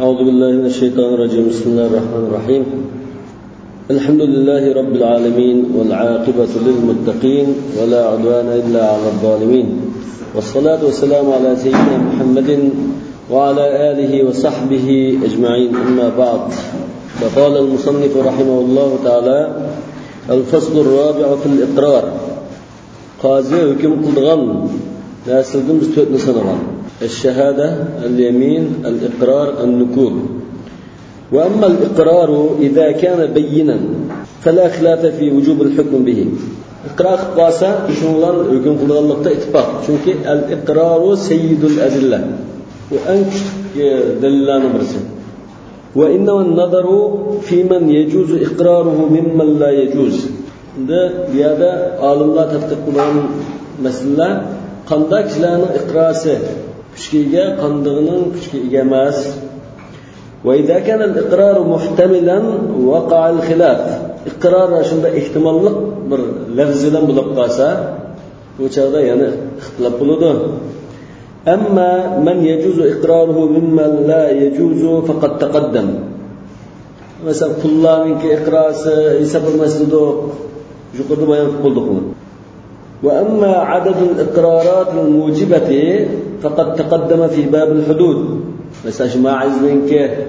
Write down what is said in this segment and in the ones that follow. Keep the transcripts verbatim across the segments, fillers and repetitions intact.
أعوذ بالله من الشيطان الرجيم. بسم الله الرحمن الرحيم. الحمد لله رب العالمين والعاقبة للمتقين ولا عدوان إلا على الظالمين، والصلاة والسلام على سيدنا محمد وعلى آله وصحبه أجمعين. أما بعد، فقال المصنف رحمه الله تعالى: الفصل الرابع في الإقرار. قاضي حكم قلغن ناسلدن بستوتن سنغن: الشهادة، اليمين، الإقرار، النكول. وأما الإقرار إذا كان بينا فلا خلاف في وجوب الحكم به. إقرار قاسا شنولان حكم قلغن لقطة اتفاق، چونك الإقرار سيد الأدلة وأنك دلان برسل. وإنما النظر في من يجوز إقراره ممن لا يجوز. ده بيادا عالم الله تدقيق قلغن مسألة قندق كشلانın إقرارسه كشكيجا قندغنın كشكيجا ماس. وإذا كان الإقرار محتملا وقع الخلاف. إقرار شنده احتماللق bir lafzidan bo'lib qolsa, bu chaqda yana ixtilof bo'ladi. Amma man yajuzu iqraruhu mimman la yajuzu faqad taqaddam. Masalan, qullarning iqrosi hisoblanmasdi, yuqorida bayon qildik buni. وأما عدد الإقرارات الموجبة فقد تقدم في باب الحدود. مثلا ما عايزينك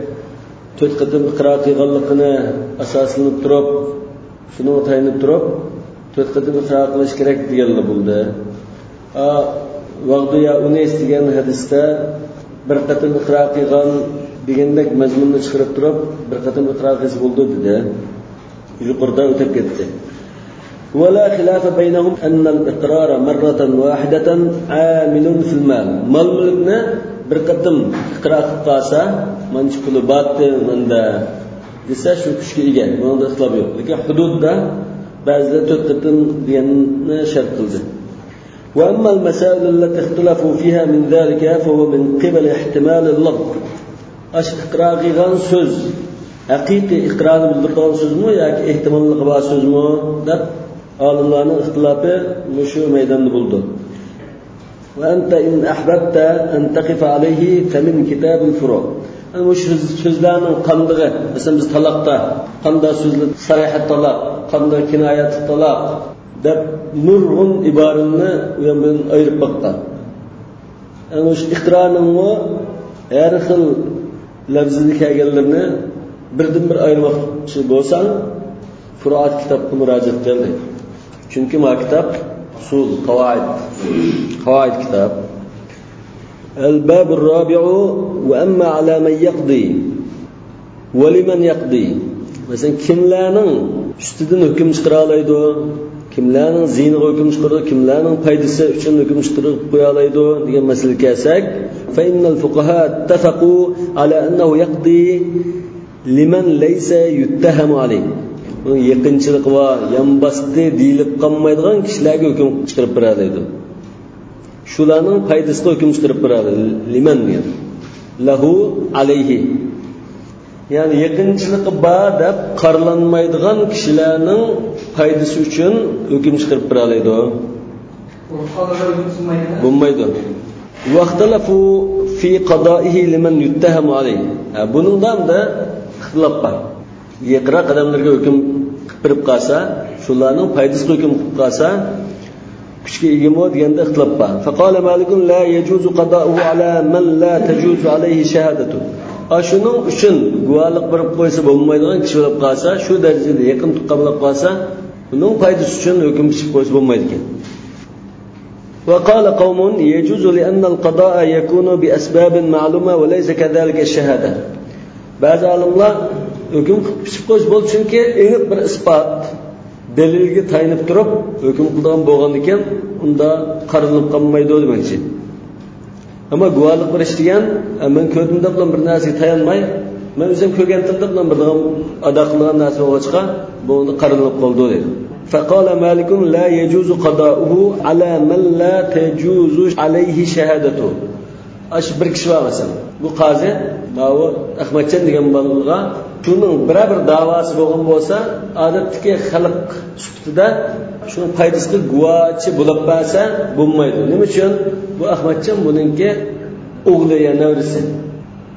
تقدم إقرار غلقنا أساسا التراب شنو تاين التراب تقدم إقرار قلش كرك ديال بولده. آه وقت يا أنيس ديال حديثة برقتم إقرار قان ديالك مزمون نشرب تراب برقتم إقرار قيس بولده ده يقرده وتبكته. ولا خلاف بينهم أن الإقرار مرة واحدة عامل في المال. مال ملكنا برقدم إقرار قاسا من شكل بات من ده لسه شو كشكي إيجاد من ده إخلاف يوم. لكن حدود ده بعض تقدم دينا شرط ده. وأما المسائل التي اختلفوا فيها من ذلك فهو من قبل احتمال اللفظ. أش إقرار غير سوز حقيقي إقرار بالقول سوز مو يا احتمال القبا سوز مو ده. Alimlarning ixtilofi mushu maydonni buldi. Va anta in ahbabta an taqifa alayhi famin kitab al-furu'. Ana mush so'zlarning qandig'i, masalan biz taloqda qanday so'zlar sarihat taloq, qanday kinoyat taloq deb nurg'un iboralarni u ham bilan ayirib boqqan. Ana mush iqrorning har xil lafzini kelganlarni birdan bir ayirmoqchi bo'lsang, furuat kitobga murojaat qildi. Çünkü ma kitap usul, qawaid, qawaid kitap. El-bab el-rabi'u ve amma ala men yaqdi ve limen yaqdi. Mesela kimlarning ustidan hukm chiqara oladi, kimlarning ziyniga hukm chiqaradi, kimlarning foydasi uchun hukm chiqarib qo'ya oladi degan masalaga kelsak, fa innal fuqaha ittafaqu ala annahu yaqdi liman laysa yuttahamu alayhi. Yaqinchilik va yambasti deyilib qolmaydigan kishilarga hukm chiqarib beradi. Shularning foydasiga hukm chiqarib beradi. Liman yani lahu alayhi. Ya'ni yaqinchiligi bor deb qarlanmaydigan kishilarning foydasi uchun hukm chiqarib beradi. Bo'lmaydi. Vaqtalafu fi qada'ihi liman yuttahamu alayhi. Buning hamda ixtilof bor. Yaqra qadamlarga hukm qilib qolsa, shularning foydasiga hukm qilib qolsa, kuchga egamo deganda ixtilof bor. Faqala Malikun la yajuzu qada'uhu ala man la tajuzu alayhi shahadatu. Ashuning uchun guvohlik berib qo'ysa bo'lmaydigan kishi bo'lib qolsa, shu darajada yaqin qabul qilib qolsa, uning foydasi uchun hukm chiqib qo'ysa bo'lmaydi ekan. Wa qala qawmun yajuzu li anna al-qada'a yakunu bi asbabin ma'luma wa laysa kadhalika ash-shahada. Ba'zi olimlar hukm chiqib qo'yish bo'ldi, chunki aniq bir isbot dalilga tayinib turib hukm qilgan bo'lgan ekan, unda qarilib qolmaydi demoqchi. Ammo guvohlik berish degan, men ko'rdimda bilan bir narsaga tayanmay, men o'zim ko'rganimda bilan bir ado qilgan narsa bo'lsa, bu unda qarilib qoldi dedi. Faqala Malikun la yajuzu qada'uhu ala man la tajuzu alayhi shahadatu. Ash bir kishi var masalan. Bu qozi, bu Ahmadjon degan bolaga shuning biror da'vosi bo'lgan bo'lsa, odatdagi xalq suhbatida shuning foydasiga guvohchi bo'lib qolsa bo'lmaydi. Nima uchun? Bu Ahmadjon buningki o'g'li ya navrisi.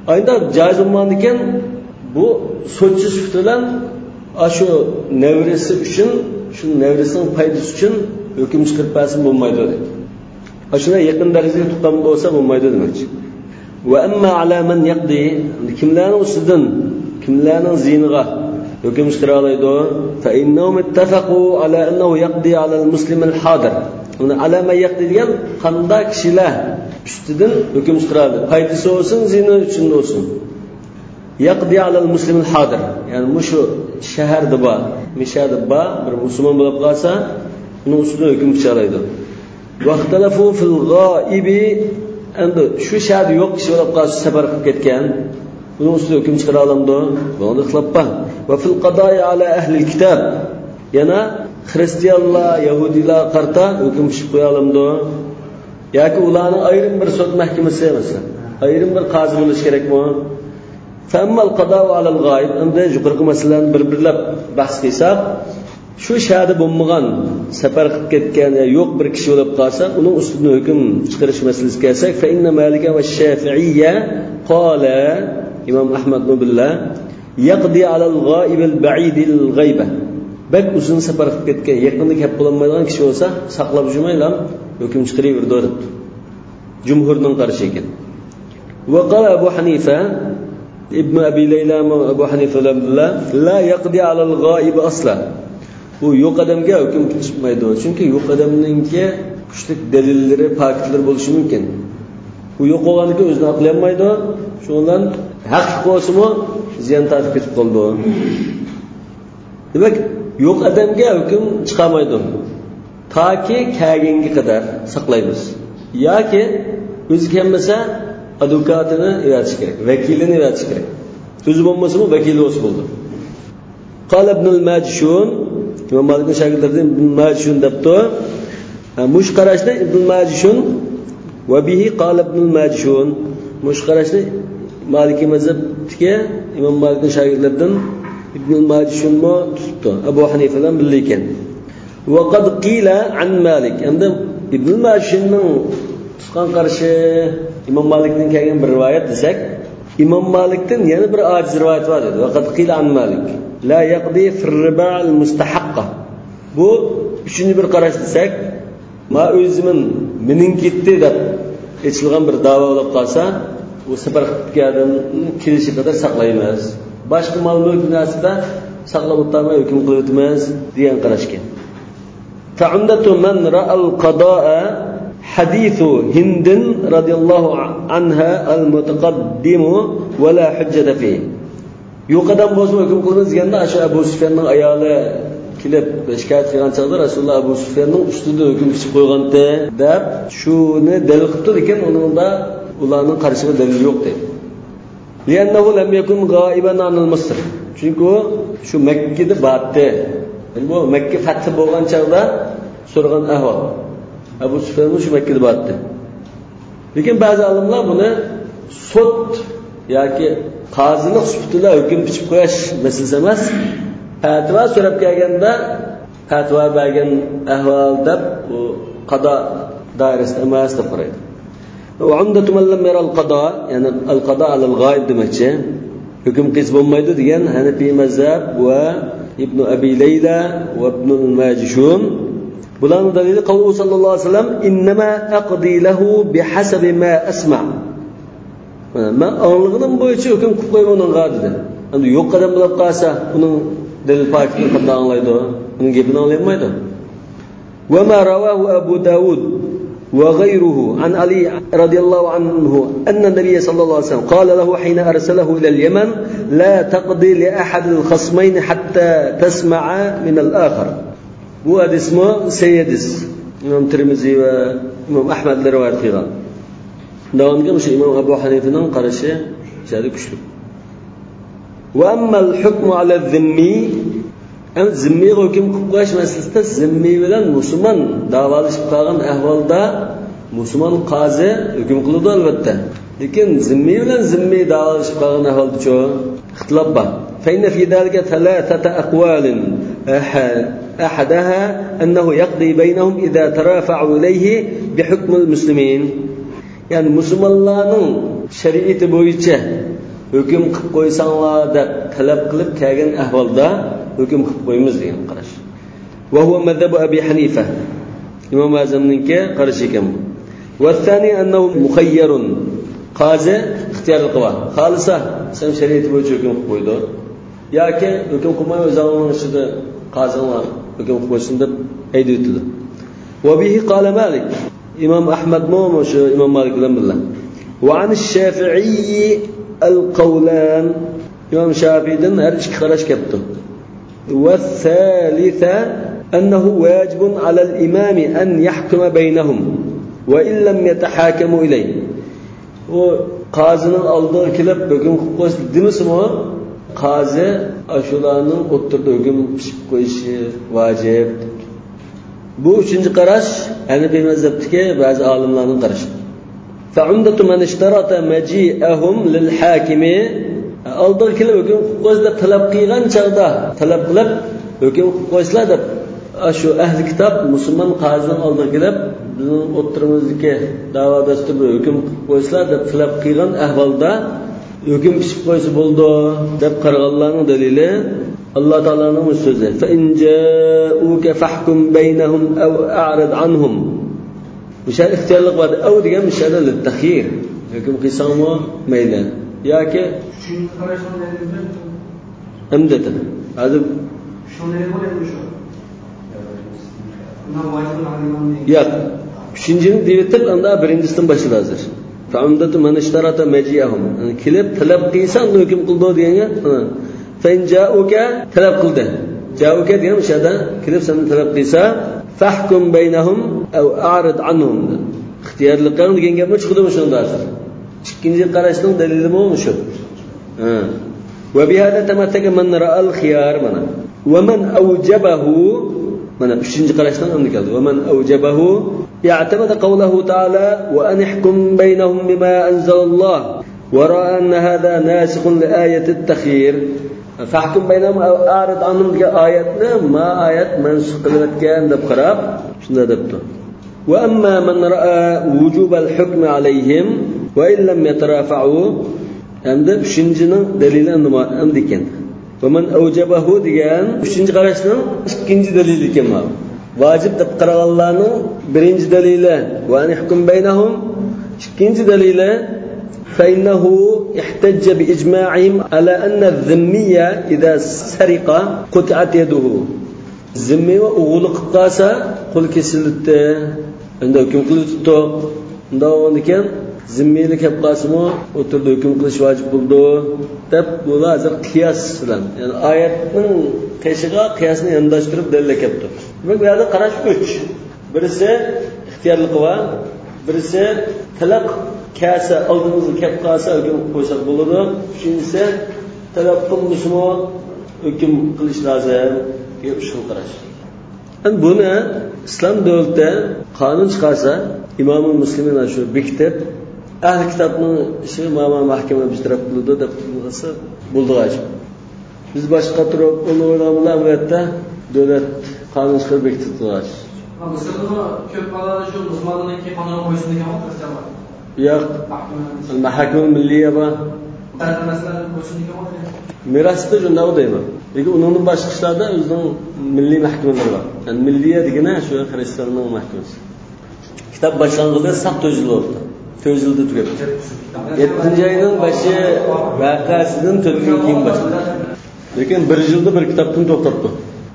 Ayında caiz olmadıkken bu so'tchi bilan shu nevresi uchun, shu nevresining foydasi uchun hukm chiqarib bersin bo'lmaydi dedi. Shuna yaqin darajaga tuqqan bo'lsa bo'lmaydi demoqchi. Va amma ala man yaqdi, kimlarning ustidan, kimlarning ziniga hukm chiqara oladi? Fa innahum ittafaqu ala annahu yaqdi ala al-muslim al-hadir. Uni ala man yaqdi degan qanday kishilar ustidan hukm chiqaradi? Foydasi bo'lsin, zina uchun bo'lsin. Yaqdi ala al-muslim al-hadir. Ya'ni mushu shaharda bor, mishada bor bir musulmon bo'lib qolsa, uning ustidan hukm chiqaradi. Vaqtalafu fil g'oibi, endi shu shaharda yo'q kishi bo'lib qolsa, safar qilib ketgan, uning ustidan hukm chiqara olamdi? Buni ixtilofba. Va fil qadoi ala ahli al-kitob. Yana xristianlar, yahudiylar qarta hukm chiqib qo'ya olamdi? Yoki ularning ayrim bir sud mahkamasi emasmi? Ayrim bir qozi bo'lish kerakmi? Fammal qadau ala al-g'oib, endi yuqorqi masalalarni bir-birlab bahs qilsak, shu shaharda bo'lmagan, safar qilib ketgan yo'q bir kishi bo'lib qolsa, uning ustidan hukm chiqarish masalasiga kelsak, fa inna Malika va Shafi'iyya qala, Imom Ahmad ibn Billah yaqdi ala al-g'oib al-ba'id al-g'ayba. Bak uzun safar qilib ketgan, yaqinda kelib bo'lmaydigan kishi bo'lsa, saqlab yurmaylar, hukm chiqaraverdi deb. Jumhurning qarashi ekan. Va qala Abu Hanifa Ibn Abi Layla Abu Hanifa bilan la yaqdi ala al-g'oib aslan. Bu yo'q odamga hukm chiqmaydi. Chunki yo'q odamningki kuchli dalillari, faktlar bo'lishi mumkin. U yo'q bo'lganiga o'zini aqlayolmaydi. Shundan haq bo'lsa-mu ziyon tartib ketib qoldi. Demak, yo'q odamga hukm chiqamaydi. Toki kelgunga qadar saqlaymiz. Yoki o'zi kelmasa advokatini yaratish kerak, vakilini yaratish kerak. O'zi bo'lmasa-mu vakili o'zi bo'ldi. Qala ibn al-Majshun, Imom Malikning shogirdlaridan ibn al-Majshun debdi. Mush qarashni ibn al-Majshun va bihi qala ibn al-Majshun. Mush qarashni Maliki mazhabga Imom Malikning shogirdlaridan ibn al-Majshun mo tutdi. Abu Hanifa bilan birga ekan. Va qad qila an Malik. Endi ibn al-Majshunning tutgan qarashi Imom Malikning kelgan bir rivoyat desak, Imom Malikdan yana bir ojiz rivoyat bor edi. Va qad qila an Malik la yaqdi fi ar-riba al-mustahaqqa. Bu uchinchi bir qarash desak, ma o'zimin mening ketdi deb aytilgan bir da'vo bo'lib qolsa, u safar qilgan kelishi qadar saqlaymiz. Boshqa mol-mulk nasibda saqlab o'tmay hukm qilib o'tamiz degan qarashgan. Ta'undatu man ra'al qadaa حديث هند رضي الله عنها المتقدم ولا حجة فيه. Yo'qadan bo'lsa hukm qilamiz deganda o'sha Abu Sufyanning ayoli kelib shikoyat qilgan chaqda Rasululloh Abu Sufyanning ustida hukm chiqib qo'yganda deb shuni dalil qildi ekan, uningda ularning qarishiga dalil yo'q dedi. Li'annahu lam yakun g'oiban anil Misr. Chunki u shu Makka da bordi. Bu Makka fath bo'lgan chaqda so'rgan ahvol. Abu Sufyan shu Makkada bordi. Lekin ba'zi olimlar buni sud yoki qozilik sifatida hukm chiqib qo'yish masalasi emas, fatvo so'rab kelganda fatvo bergan ahvol deb u qado doirasida emas deb qaraydi. Va umdatu man lam yara al-qado, ya'ni al-qado al-g'oib demakchi, hukm qilib bo'lmaydi degan Hanafi mazhab va Ibn Abi Layla va Ibn al-Majshun. Bularning dalili qavlu sallallohu alayhi vasallam innama aqdi lahu bihasabi ma asma. Men anlig'im bo'yicha hukm qilib qo'ymoqman dedi. Endi yo'q qadam bo'lib qolsa, uning dalil faktini qanday anglaydi? Uning gapini anglayolmaydi. Va ma rawahu Abu Dawud va ghayruhu an Ali radhiyallohu anhu anna nabiy sallallohu alayhi vasallam qala lahu hina arsalahu ila al-Yaman la taqdi li ahad al-khasmayn hatta tasma'a min al-akhar. Bu hadismi Sayyidis Imom Tirmizi va Imom Ahmad rivoyat qilgan. Davomga o'sha Imom Abu Hanifaning qarashi shadi kuchli. Va amma al-hukmu ala az-zimmi, am zimmi hukm qilib qo'yish masalasida zimmi bilan musulmon davolashib qolgan ahvolda musulmon qozi hukm qiladi albatta. Lekin zimmi bilan zimmi davolashib qolgan ahvolda-chi ixtilof bor. Fa inna fi zalika thalathata aqwalin. أحدها أنه يقضي بينهم إذا ترافعوا إليه بحكم المسلمين. Yani Müslümanların şeriatı boyunca hukm qilib qo'ysanglar deb talab qilib kelgan ahvolda hukm qilib qo'yamiz degan qarash. Va huwa mazhab Abi Hanifa. Imom Azamninki qarash ekan bu. Va thani annahu mukhayyarun. Qozi ixtiyor qilib, xolisa sen shariat bo'yicha hukm qilib qo'ydi. yoki hukm qilmay o'zingning ichida qozinglar hukm qilib qo'ysin deb aytdi. Va bihi qala Malik. Imom Ahmad mo shu Imom Malik bilan birga. Va an Shafi'i al-qawlan. Imom Shafi'dan har ikki qarash kelibdi. Va thalitha annahu wajibun 'ala al-imam an yahkuma baynahum va in lam yatahakamu ilayhi. O qozining oldiga kelib hukm qilib qo'ysa demismi? Qozi ashularning o'ttirda hukm qilib qo'yishi vojib. Bu uchinchi qarash Hanafiy mazhabidagi ba'zi olimlarning qarashi. Fa'umdatu man ishtarata maji'ahum lil hakimi oldiga kelib hukm qilib qo'ysa deb talab qilgan chaqda talab qilib hukm qilib qo'yslar deb shu ahli kitob musulmon qozining oldiga kelib bizning o'ttirimizdagi da'vo dasturida hukm qilib qo'yslar deb talab qilgan ahvolda hukm qilib qo'ysa bo'ldi deb qaraganlarning dalili Allah Taalaning so'zi. Fa in ja'uka fahkum baynahum aw a'rid anhum. O'sha ixtiyorlik bor. Aw degan mishada lit-takhir. Hukm qilsangmi mayli yoki shuni qarashdan amdata. Hozir shunday bo'ladi shu. Yo'q. Uchinchini deyotib, unda birinchisidan boshlaydi hozir. Fa'umdatu man ishtarata maji'ahum. Kelib talab qilsa unda hukm qildi deganga, fa in ja'uka talab qildi. Ja'uka degan o'shada kelib seni talab qilsa, fahkum baynahum aw a'rid anhum. Ixtiyorlik qil degan gapni chiqdi o'shanda hozir. Ikkinchi qarashning dalili nima shu? Ha. Va bi hada tamattaka man ra'a al-khiyar mana. Va man awjabahu mana uchinchi qarashdan endi keldi. Va man awjabahu ya'tamada qawluhu ta'ala wa an ihkum baynahum bima anzalalloh wa ra'a anna hadha nasikhun li ayati at-takhir. Fahkum baynahum aw a'rid anhum degan oyatni ma oyat mansukh qilayotgan deb qarab shunda debdi. Wa amma man ra'a wujub al-hukm alayhim wa in lam yatarafa'u endi uchinchining dalili nima endi ekan. Va man awjabahu degan uchinchi qarashning ikkinchi dalili ekan bu. Vojib deb qaraganlarning birinchi dalili va anihkum baynahum ikkinchi dalili fa innahu ihtajja bi ijma'ihim ala anna adh-dhimmiyya idha sariqa qut'at yaduhu. Zimmi va o'g'li qilib qolsa qo'l kesildi. Unda hukm qilibdi. Unda ekan zimmiylik qilib qolsa-mu o'tirdi hukm qilish vojib bo'ldi deb bu hozir qiyos bilan, ya'ni oyatning qishiga qiyosni yondashtirib dalil kelibdi. Bu yerda qarash uch. Birisi ixtiyorlik va birisi talab kasa oldimizga kelib qolsa hukm qo'ysak bo'ladi. Uchinchisi talab qilmishmi hukm qilish lozim deb shu qarash. Endi buni islom davlatida qonun chiqarsa, Imom Muslimlar shu bekitib ahli kitobning ishi ma'mur mahkama biz taraf qildi deb bo'lsa bo'ldi g'ajib. Biz boshqa turib o'ylamlar bu yerda davlat qonun chiqarib bekitdi g'ajib. Masalan, ko'p balada shu musulmonlarga qonun qo'ysin degan o'tirishlar. Yo'q. Mahkama milliya va tartiblar qo'ysin degan. Mirosda shunday deyman. Lekin uning boshqa ishlarda o'zining milliy mahkamalari bor. Ya'ni milliya degani shu xristianning mahkamasi. Kitob boshlang'ida saq to'jil bo'ldi. To'jildi tugab. yettinchi oyning boshi vaqasidan to'rt kun keyin boshladi. Lekin bir yilda bir kitobni to'xtatdi.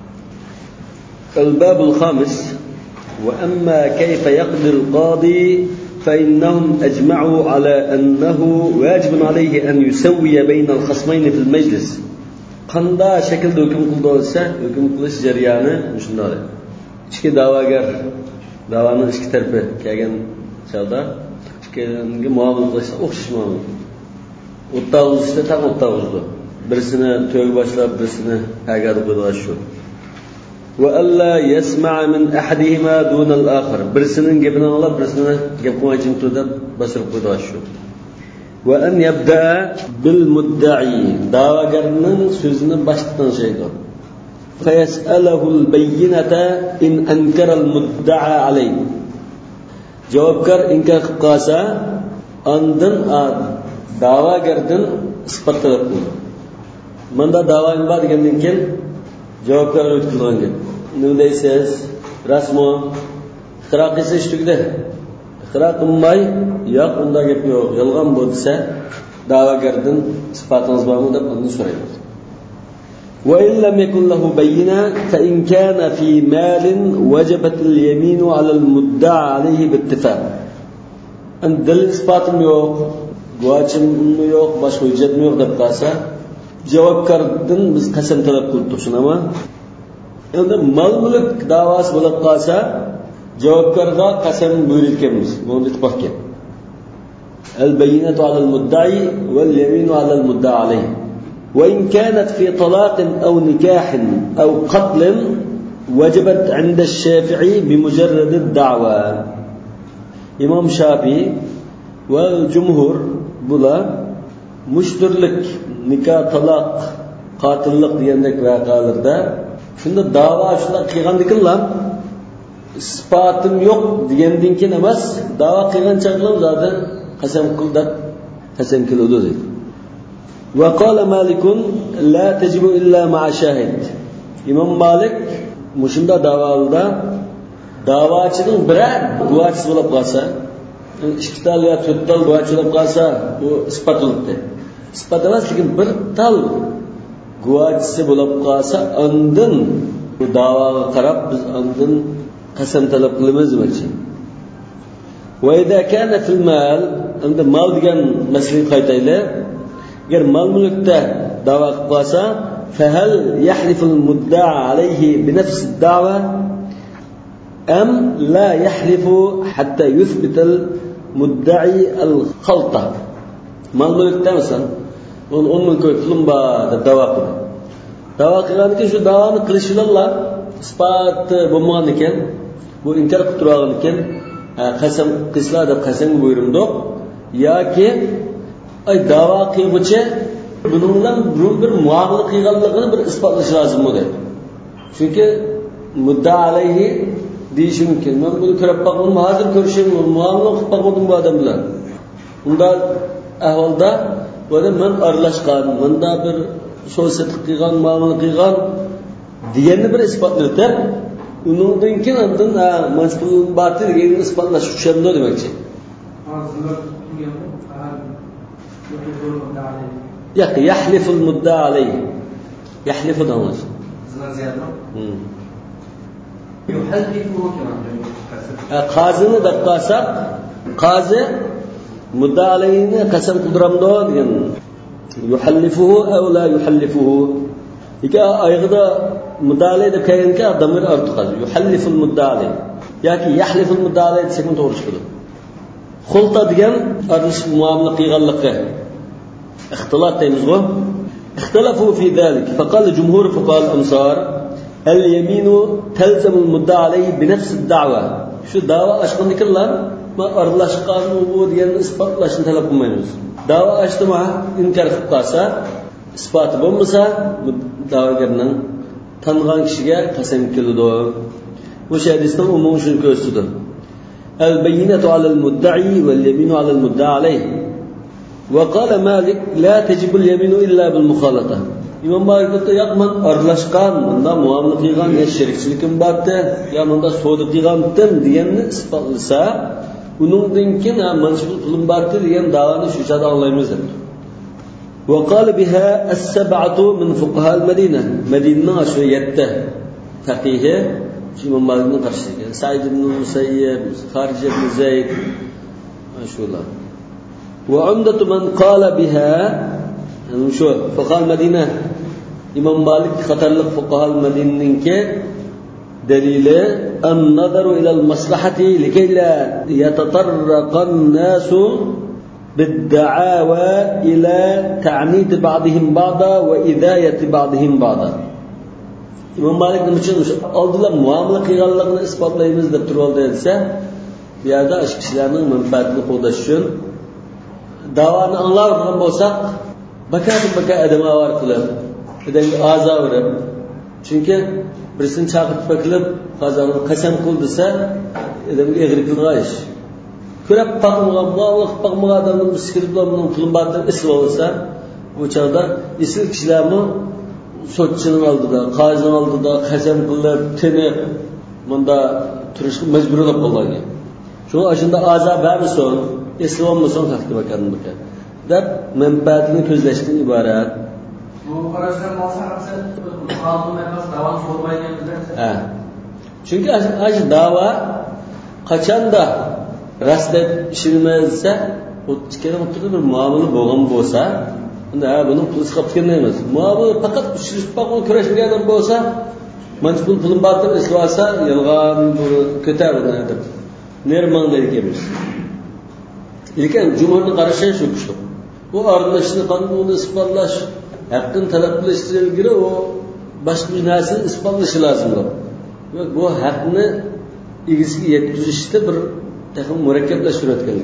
Al-babul khamis va amma kayfa yaqdi al-qadi fa innahum ajma'u ala annahu wajibun alayhi an yusawwiya bayna al-khasmayn fi al-majlis. Qanda shaklda hukm qildi bo'lsa, hukm qilish jarayoni shunday. Ichki da'vogar da'voning ichki tarafi kelgan chog'da ikkiga muomala qilishda o'xshash muomala. O'ttavuzda tam o'ttavuzda. Birisini to'yga boshlab, birisini agarib qo'ydi shu. Va alla yasma'a min ahadihima duna al-akhar. Birisining gapini anglab, birisini gap qilmaychim deb bosib qo'ydi shu. Va an yabda bil mudda'i. Da'vogarning so'zini boshdan shaydi. Fa yas'aluhu al-bayyinata in ankara al-mudda'a alayhi. Javobgar inkor qilib qolsa, ondan da'vogardan isbot talab qildi. Manda da'voim bor degandan keyin javoblar o'tkazilgan gap. Nima deysiz? Rasmo iqro qilsa ishtugida. Iqro qilmay, yo'q unda gap yo'q, yolg'on bo'lsa da'vogardan isbotingiz bormi deb undan so'raymiz. وإن لم يكن له بينة فإن كان في مال وجبت اليمين على المدعى عليه باتفاق. أن دليل إثبات يوق، guvochim yo'q, boshqa hujjat yo'q deb qolsa, javobgardan biz qasam talab qilib turishunami? Endi mol-mulk da'vosi bo'lib qolsa, javobgarga qasam buyurganmiz. Buni ittifoqga. Al-bayyinatu 'ala al-mudda'i wal-yaminu 'ala al-mudda'i alayhi. وإن كانت في طلاق أو نكاح أو قتل وجبت عند الشافعي بمجرد الدعوة. إمام شافعي والجمهور بلا مشترك نكاح طلاق قاتلlik degandek vaqalarda shunda da'vo shunda qilgandikinlar isbotim yo'q degandan keyin emas, da'vo qilgan chaqlar zaten qasam qil deb qasam qiladi deydi. وقال مالك لا تجب إلا مع شاهد. İmam Malik mushunda da'voda da'vochining biri guvochisi bo'lib qolsa, ikki tal yo to'rt tal guvochi bo'lib qolsa, u isbotlandi. Isbot emas, lekin bir tal guvochisi bo'lib qolsa, undan bu da'voga qarab biz undan qasam talab qilamiz demoqchi. Va idza kana fil mal, unda mal degan masalaga qaytaylik. Agar mol-mulkda da'vo qilib qolsa, fahal yahlifu al-mudda'a alayhi bi nafs ad-da'wa am la yahlifu hatta yuthbit al-mudda'i al-khalta. Mol-mulkda masalan o'n ming pulim bor deb da'vo qildi. Da'vo qilgan ekan, shu da'voni qilishlar isbot bo'lmagan ekan, bu inkor qilib turgan ekan, qasam qilslar deb qasam buyurdim yoki ay da'vo qiluvchi buning bilan bir muomala qilganligini bir isbotlash lozim bo'ladi. Chunki mudda alayhi deyish mumkin. Men buni ko'rib boqdim, hozir ko'rishim, muomala qilib boqdim bu odam bilan. Unda ahvolda bo'ldi men aralashgan, menda bir so'zat qilgan, muomala qilgan deganni bir isbotlatib, undan keyin undan mas'ul batil degan isbotlash uchun demoqchi. يقي يحلف المدعى عليه يحلف دمج يحلفه كمان قاضيni deb qolsak, qozi mudda alayni qasam qildiramdo degan. Yuhallifuhu aw la yuhallifuhu. Ika oyig'ida mudda alay deb kelganka damir ortiq qoladi. Yuhalliful mudda alay yoki yahliful mudda alay desek to'g'ri chiqadi. Xulta degan arlish muomala qilganligi. اختلاط تيمزغو اختلفوا في ذلك فقال جمهور فقهاء الأمصار اليمين تلزم المدعى عليه بنفس الدعوة. شو دعوة أشكال كلها ما أرلاش قانون وديان إثبات لاش نتلقى منوز دعوة أجتماع إنكار قاسا إثبات بمسا دعوة قرنا تنغان كشيغا قسم كلدو وش حديثنا أمون شنو كوستدو البينة على المدعي واليمين على المدعى عليه. وقال مالك لا تجب اليمين إلا بالمخالطة. İmam Malik de yapman arlaşkan, bunda muamele qilgan, ya şerikçilikim bardı, ya bunda so'da qilgandim deganni isbotlasa, uningdan keyin mansup pulim bardi degan da'voni shu joyda anglaymiz deb. Wa qala biha as-sab'atu min fuqaha al-Madina. Madinaning shu yetti faqihi İmam Malikning qarshisiga Sa'id ibn Musayyib, Kharij ibn Zayd shular. وعمدة من قال بها شو فقهاء المدينة إمام مالك خطر لك فقهاء المدينة دليل النظر إلى المصلحة لكي لا يتطرق الناس بالدعاوى إلى تعنيد بعضهم بعضا وإذاية بعضهم بعضا. إمام مالك نمشي أولا معاملة قيغلقنا إثبات لا يمز دكتور ديلسا بهذا أشكالنا منفعتنا قودشون davoni anglargan bo'lsak, bakatim baka adam avar qilib, adamga azo berib, chunki birisini chaqirib baklib, qazoni qasam qil desa, adamga egri qilgan ish. Ko'rib baqmagan, bog'liq baqmagan odamning biskilib bilan pulim bardan isib olsa, Bu çağda isil kishilarni sotchining oldida, qozining oldida qasam qilib, tinib, bunda turishga majburlab qolgan. Shu ashunda azab bersin, islommisan haqda bakandir. Deb manfaatini ko'zlashdan iborat. Bu qarashlar masalasi qonun emas, da'vo bo'lmaydi. Ha. Chunki aj da'vo qachonda rastlab ishilmasa, o'tkir o'tirib bir muomala bo'lgan bo'lsa, unda buni pul chiqib ketmaymiz. Muomala faqat uchrashib qolgan kurashganlar bo'lsa, mana pul pulim bor deb islasa, yolg'on ko'tariladi deb. Nerman deymiz. Lekin jumhurning qarashi shu kuchli. Bu aralashishni qonunni isbotlash, haqqini talab qilishdan ilgari u boshqa bir narsani isbotlashi lozim. Va bu haqni egasiga yetkazishda bir taxmin murakkablashtirayotganlik.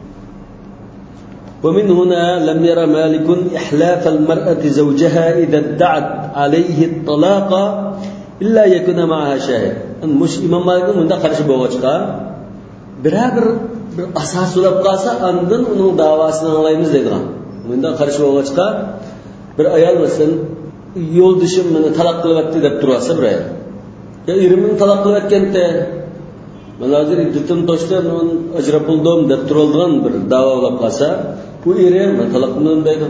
ومن هنا لم يرى مالك إحلاف المرأة زوجها إذا ادعت عليه الطلاق إلا يكون معها شاهد. مش إمام مالك من ده خرج بوجهه برابر bir asas ulab qalsa andın onun davasını anlayımız deydigan. Bunda qarşı bolğaçqa bir ayol masalan yo'ldishim meni talaq qilyapti deb turasa bir ayol. Ya erimni talaq qilyapganda mana hozir iddatim to'shdan men ajrab bo'ldim deb turadigan bir da'vo ulab qalsa, bu erim men talaq qildim deydi.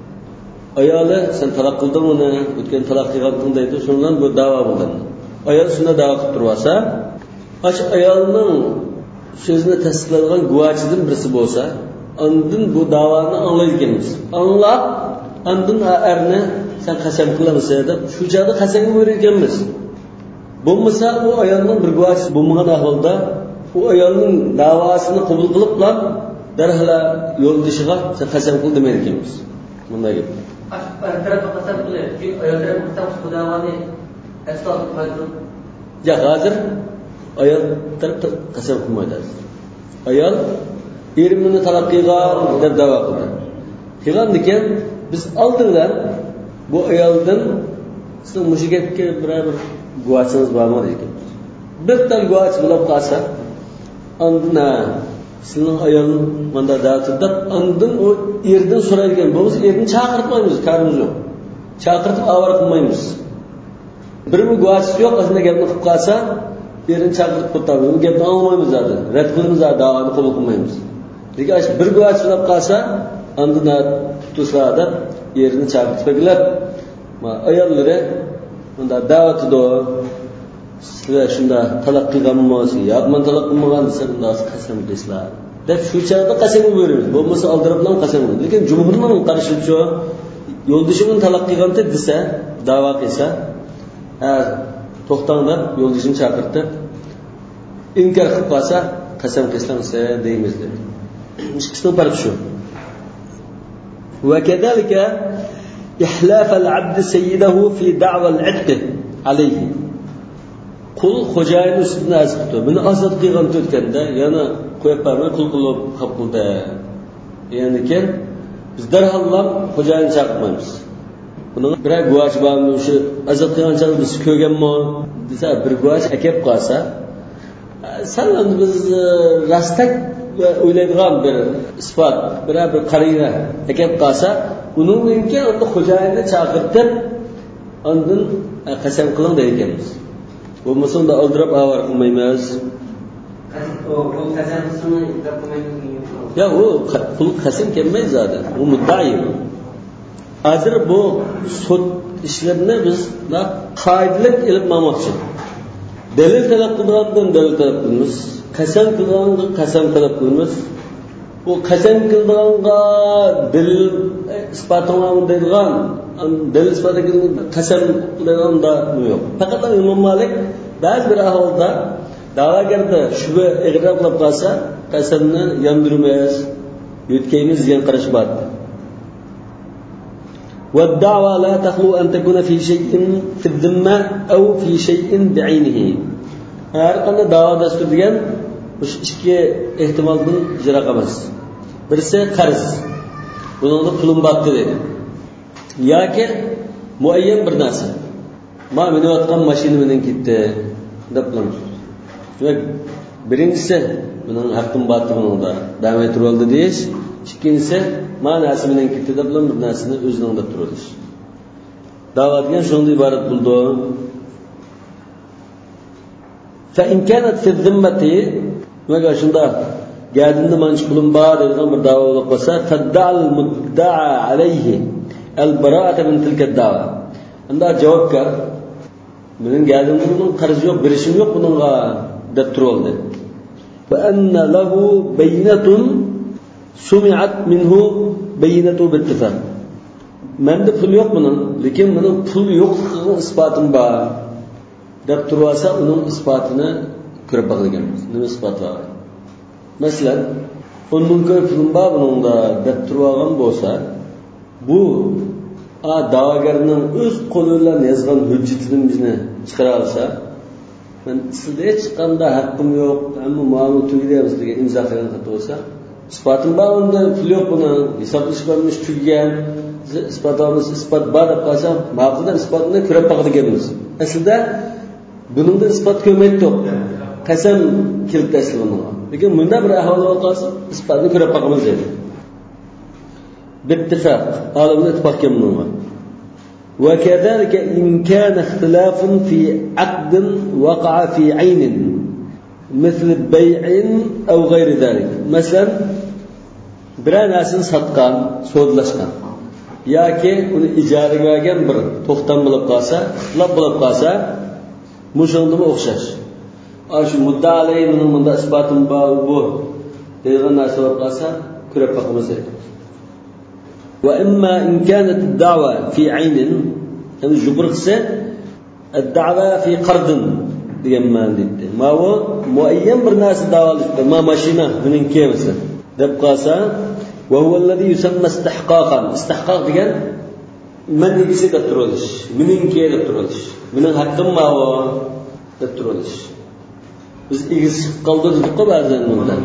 Ayoli sen talaq qilding uni, o'tgan talaq qilganding deydi. Shundan bu da'vo bo'lgan. Ayol shunda da'vo qilib tursa, ash ayolning sözünü tasdiqlaydigan guvochidan birisi bo'lsa, ondan bu davoni anglaydiganmiz. Anglab, ondan erni sen qasam qilamsan deb shu joyda qasamga berganmiz. Bo'lmasa u ayolning bir guvochisi bo'lmagan ahvolda u ayolning davosini qabul qilib bilan darhol yo'ldishiga sen qasam qil demaydiganmiz. Bunday gap. Taraf qasam qilib, ayol taraf qasam qilib davoni aslo qilmaydi. Ya hozir ayol taraf qasam qilmaydi. Ayol erimni talab qilgan deb da'vo qildi. Qilgan ekan biz oldindan bu ayoldan siz mushigapga biror bir guvochimiz bormi dedik. Bir tal guvoch bo'lib qolsa, ondan sizning ayol menda da'vat deb ondan u erdan so'raydigan bo'lsa, erni chaqirtmaymiz, karimiz yo'q. Chaqirtib avvar qilmaymiz. Bir bu guvoch yo'q, aslida gapni qilib qolsa, yerini chaqirib qo'yadi. Bu gapni olmaymiz zaten. Rad qilamiz, davoni qabul qilmaymiz. Lekin ash bir guvoch bo'lib qolsa, undan tuslada yerini chaqirib ma ayollari unda da'vatida sizlar shunda talaq qilganmisiz, yo'q men talaq qilmagan desa, unda qasam qilsizlar. Deb shu chaqda qasam beramiz. Bo'lmasa oldirib bilan qasam. Lekin jumhurning qarashicha yo'ldishimni talaq qilganda desa, da'vo qilsa, ha to'xtang deb yo'ldishini chaqirdi. İnkar qilib qolsa, qasam qilsansa deymiz dedi. Ikkisining farqi shu. وكذلك إحلاف العبد سيده في دعوى العتق عليه. Qul xo'jayin ustidan azqibdi. Buni azod qilgan o'tganda, yana qo'yib bermay qul qilib qabulda. Ya'ni ken biz darhol xo'jayin chaqirmaymiz. Bunun bir guvoch bormi, o'sha azod qilgancha biz ko'rganmi desa, bir guvoch akab qolsa, sen biz rastak o'ylaydigan bir isbot, bir bir qarina akab qolsa, uning imkon unda xo'jayinni chaqirtib, ondan qasam qiling deyganmiz. Bo'lmasa unda oldirib avvar qilmaymiz. Bu qasam qilishni inkor qilmaymiz. Ya u pul qasam kelmaydi zaten. U muddai. Hozir bu sud ishlarini biz qoidalik ilib olmoqchi. Dalil talab qilgandan dalil talab qilamiz. Qasam qilgandan qasam talab qilamiz. Bu qasam qilganga dalil isbotlangan deydigan, dalil isbotlangan qasam qilganda yo'q. Faqat Imom Malik ba'zi bir ahvolda da'vogarda shubha ig'rob qilib qolsa, qasamni yondirmaymiz, yo'tkaymiz degan qarash bor. والدعوة لا تخلو أن تكون في شيء في الذمة أو في شيء بعينه. Her qanday da'vo dastur degan o'sha ikki ehtimoldan jiroq emas. Birisi qarz. Buningda pulim bor dedi. Yoki muayyan bir narsa. Ma minayotgan mashina bilan ketdi deb bilamiz. Demak, birinchisi buning haqqim bor buningda. Davom etib oldi deyish. ikkinchisi ma'nosi bilan ketdi bilan bir narsani o'zining deb turadish. Da'vat degan shundan iborat bo'ldi. Fa in kanat fi dhimmati maga shunda gadinda manch pulim bor degan bir da'vo bo'lib qolsa, fadda'al mudda'a alayhi al-bara'ata min tilka ad-da'wa. Unda javobgar mening gadimda bunun qarzi yo'q, berishim yo'q buningga deb turoldi. Fa anna lahu bayyinatun sumi'at minhu bayyinatu bi-ittifaq. Menda pul yo'q buning, lekin mening pul yo'qligining isbotim bor deb tursa, uning isbotini ko'rib baqilganmiz. Nima isbotlar? Masalan, bundan ko'p pul bor buningda deb turgan bo'lsa, bu a da'vogarning o'z qo'li bilan yozgan hujjatini bizni chiqara olsa, men sizda hech qanday haqqim yo'q, ammo muomala tugayapmiz degan imzo qilgan bo'lsa, isbotim bor, unda pul yo'q buni hisoblash bo'lmish tugagan, isbotimiz isbot bor deb qolsam, ma'quldan isbotini ko'rib baqilganmiz. Aslida buningda isbot ko'maydi. Qasam kelib tashlandi. Lekin bunda bir ahvol bo'lib qolsa, isbotni ko'rib baqamiz dedi. باتفاق قال ابن اتفاق منهما وكذلك إن كان اختلاف في عقد وقع في عين مثل بيع أو غير ذلك مثلا بران أسن صدقان سودلشقان ياكي uni ijaraga olgan bir to'xtam bo'lib qolsa, ixtilof bo'lib qolsa, mushundimi o'xshash. Shu muddalay buning bunda isbotim bor bu degan narsa bo'lib qolsa, ko'rib baqamiz dedi. وإما إن كانت الدعوة في عين يعني جبرخسة الدعوة في قرض ديما ديت ما هو مؤيد بالناس الدعوة ما ماشينا من كيمسة دبقاسا وهو الذي يسمى استحقاقا استحقاق ديان من يجي دترولش من كي دترولش من حق ما هو دترولش بس يجي قلدر دقة بعدين من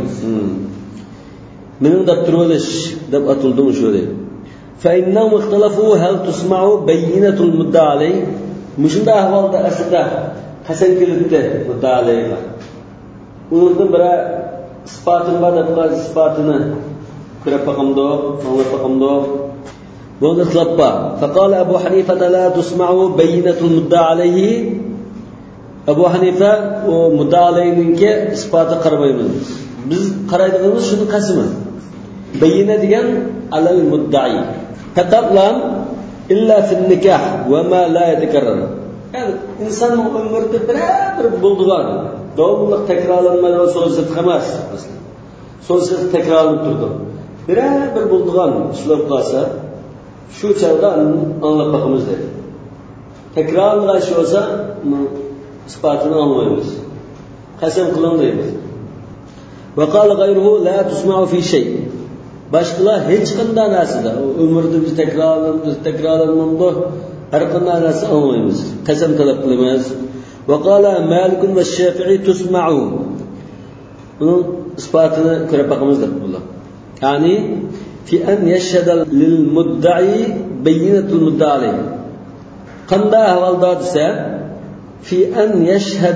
من دترولش دب أطول شو ده فإنهم اختلفوا هل تسمع بينة المدعى عليه مش ده أحوال ده أسده حسن كلته مدعى عليه ونقول برا إثباتنا بعد أبقى إثباتنا كره فقمدو الله فقمدو ونخلف فقال أبو حنيفة لا تسمع بينة المدعى عليه أبو حنيفة ومدعى عليه منك إثبات قربين biz qaraydigimiz shuni qasmi bayina degan alal mudda'i taqablan illa fi nikah va ma la yatakarrar ya'ni inson umrida bir bo'ldigan davomli takrorlanmagan so'zsiz emas aslida so'zsiz takrorlanib turdi bir bir bo'ldigan ishlab qolsa shu chog'da anglab boqamiz dedi takrorlangan shu bo'lsa isbotini olmaymiz qasam qiling deymiz وقال غيره لا تسمع في شيء başqalar hech qanday narsada umrda biz takrorlanib takrorlanmadi har qanday narsa olmaymiz qasam talab qilamiz وقال مالك والشافعي تسمع bunun isbotini ko'rib boqamiz deb bular ya'ni في أن يشهد للمدعي بينة المدعى عليه qanday ahvolda desa في أن يشهد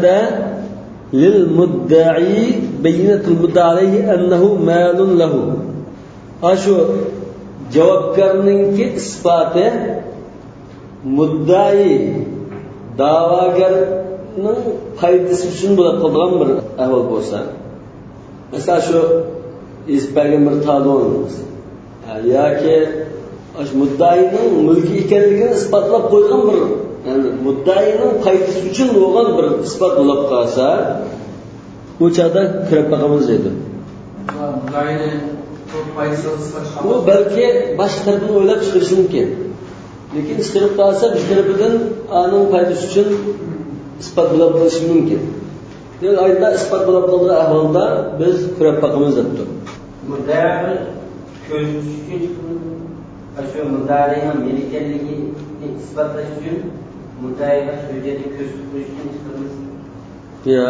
للمدعي بينة المدعى عليه أنه مال له أشو javobgarning isboti mudda'i da'vogarning foydasi uchun bo'lib qolgan bir ahvol bo'lsa masalan shu ispagan bir talon yoki mudda'ining mulki ekanligini isbotlab qo'ygan bir yani mudda'ining foydasi uchun bo'lgan bir isbot bo'lib qolsa bu chog'da kirib baqamiz deydi bu balki boshqa tarafini o'ylab chiqarishi mumkin lekin chiqarib qolsa biz tarafidan aning foydasi uchun isbot bo'lib qolishi mumkin demak oyda isbot bo'lib qolgan ahvolda biz kirib baqamiz debdi mudda'i ko'z uchun shu mudda'i ham melikanligini isbotlash uchun mudda'i va hujjatni ko'z tutish uchun chiqamiz ya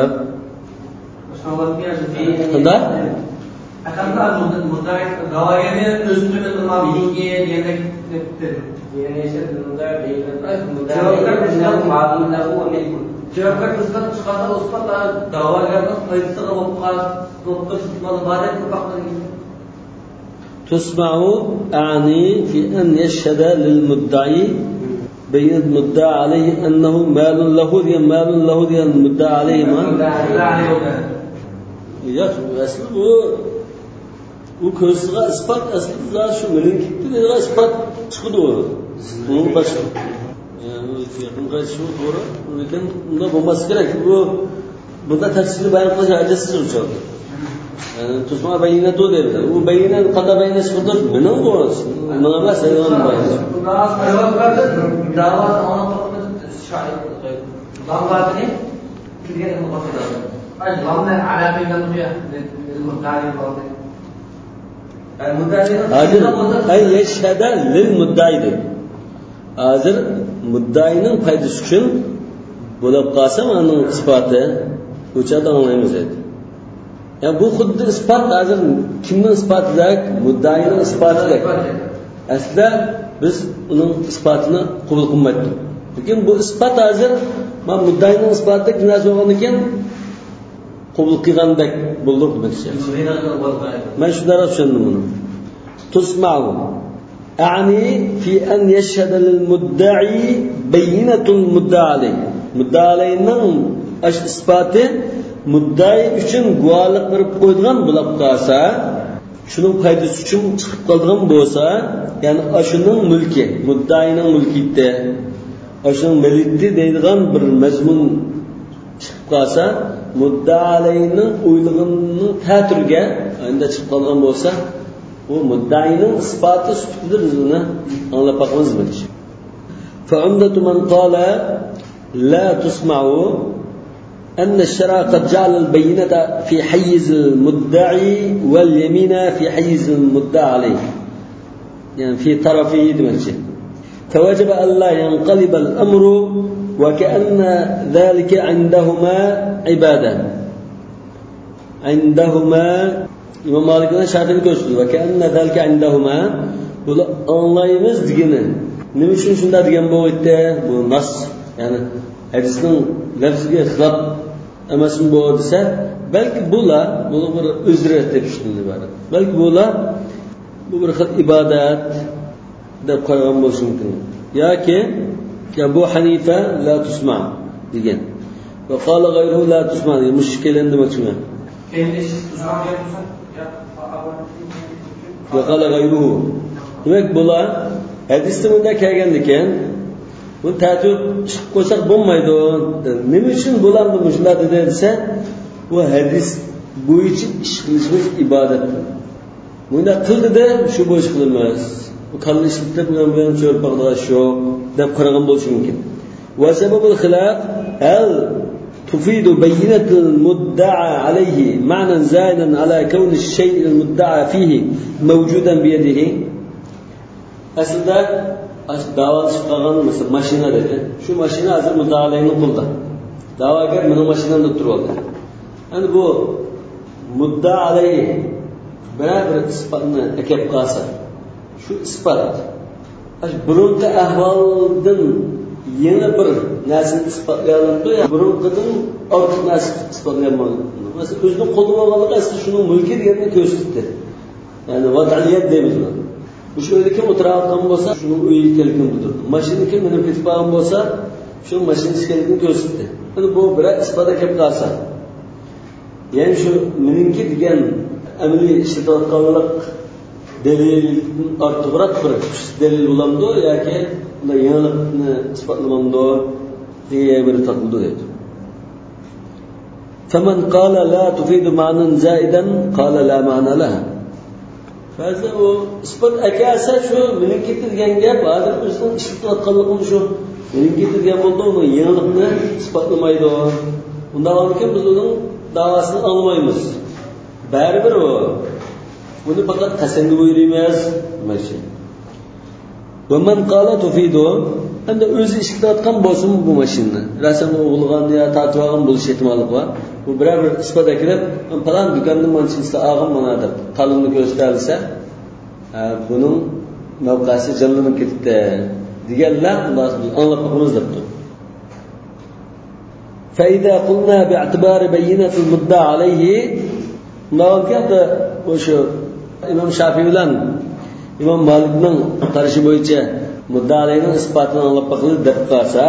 qanday Akanlar mudda'i da'vogarni o'zini bilmam bilgi degandek debdi. Yani esa mudda'i deyiladi. Mudda'i ma'lumlar va milk. Javobgar nisbat chiqarsa isbotlar da'vogarning foydasiga bo'lib qolib tutmadi ba'da ko'paqdan. tusma'u a'ni fi an yashhada lil mudda'i بين المدعى عليه أنه مال له ديان مال له ديان المدعى عليه ما يا أصل هو هو كسر إثبات أصل ذا شو ملين كده ذا إثبات شو ده مو بس يعني يكون كذا شو دورة لكن ده بمسكرة هو بدأ تفسير بيان كذا أجلس شو يعني تسمع بينه تو ده هو بينه قطع بينه شو ده منو بس منو بس أيضا بينه دعوات أنا طلبت شاعر لامبات نه كذا المقصود أي لامنا على بيننا فيها المدعي المدعي المدعي أي يشهد للمدعي ده hazır muddaining foydasi uchun bo'lib qolsa mana isboti o'chada anlaymiz edi. Yani bu xuddi isbot hazır kimning isbotidek muddaining isbotidek. Aslida biz uning isbotini qabul qilmaydik. Lekin bu isbot hazır men muddaining isbotidek narsa bo'lgan ekan qabul qilgandek bo'ldi demoqchi. Men shu darajada tushundim buni. Tusma'u أعني في أن يشهد للمدعي بينة المدعى عليه مدعى علينا أش إثباته مدعي üçün guvallik qilib qo'ygan bo'lib qolsa shuning foydasi uchun chiqib qolgan bo'lsa ya'ni ashuning mulki muddaiyning mulkida ashuning milki deydigan bir mazmun chiqib qolsa mudda'i alayning o'ylig'ining ta'turga endi chiqib qolgan bo'lsa bu muddaining isboti sifatida biz uni anglab boqamiz demoqchi. فعمدة من قال لا تسمعوا أن الشرع قد جعل البينة في حيز المدعي واليمين في حيز المدعى عليه يعني في طرفه دمجه فوجب ألا ينقلب الأمر وكأن ذلك عندهما عبادة عندهما İmam Malik'in şartını gösteriyor. Ve kenne zelke indahuma bunu anlayımız digini. Ne için şunda digen bu itte bu nas yani hadisin lafziga xilaf emasmi bu desa belki bula bu bir özre deb tushuniladi bari. Belki bula bu bir xil ibodat deb qo'ygan bo'lishi mumkin. Yoki ya bu Hanifa la tusma degan. Ve qala g'ayruhu la tusma degan mushkilani demoqchiman. Kendi tusma bo'lsa ve qala g'ayruhu. Demek bular hadisda bunda kelgan ekan. Bu ta'tib chiqib qo'ysak bo'lmaydi. Nima uchun bularni mushlar dedi desa, bu hadis bo'yicha ish qilishimiz ibodat. Bunda qildida shu bo'yicha qilinmas. Bu qilishlikda bilan bilan cho'rpaqda shu deb qaragan bo'lishi mumkin. Va sababul xilaf al تفيد بينة المدعى عليه معنى زائدا على كون الشيء المدعى فيه موجودا بيده. Aslında dava çıkan mesela maşina dedi. Şu maşina hazır müdahalenin kulda. Davagar benim maşinamda duruyordu. Yani bu müdahaleyi beraber ispatını ekip kalsa. Şu ispat. Burunki ahvaldan yeni bir nasıl ispatlayalımdı ya. Burunkidan artık nasıl ispatlayalım. Mesela özünün kolu olmalı aslında şunun mülki diğerini gösterdi. Yani vat'aliyet deyimiz bunu. Bu şöyle kim oturarken olsa şunun uyu kelkin budur. Maşını kim benim itibağım olsa şunun maşını kelkin gösterdi. Yani bu biraz ispat ekip kalsa. Yani şu meninki diyen emri iştidatkallık delil artığırak bir delil bulamdı ya ki bunda yenilikni ispatlamamdı diye bir takıldı dedi. فَمَنْ قَالَ لَا تُفِيدُ مَعْنًا زَائِدًا قَالَ لَا مَعْنَ لَهَا. Bazı o ispat ekelse şu meninki diyen gap hazır özünün iştidatkallığı şu meninki diyen buldu onu yenilikni ispatlamaydı o. Bundan alırken biz onun davasını almayız. Bərabər o. Bunu fakat kasengi buyurmaz demek. Ve men qala tufidu endi o'zi ishlatgan bo'lsin bu mashinani. Rasam o'g'ilgan yo tatvagan bo'lish ehtimoli bor. Bu biror bir isbot akirib, falan do'kondan manshinsa og'im mana deb talonni ko'rsatilsa, buning mavqasi jonlanib ketdi deganlar anglab qo'yamiz debdi. Fa idza qulna bi'tibari bayyinati al-mudda'a alayhi Mağazada o şu İmam Şafii bilen İmam Malikning qarashi bo'yicha muddalayning isbotini anglab baqilib deb qarsa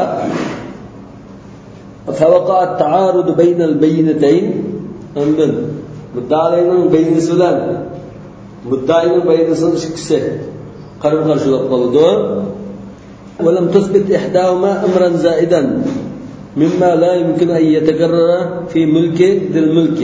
فوقع التعارض بين البينتين أمن مدعيين بين سلام مدعيين بين سلام قرب قرشوا قالوا ولم تثبت إحداهما أمرا زائدا مما لا يمكن أن يتكرر في ملك ذي الملك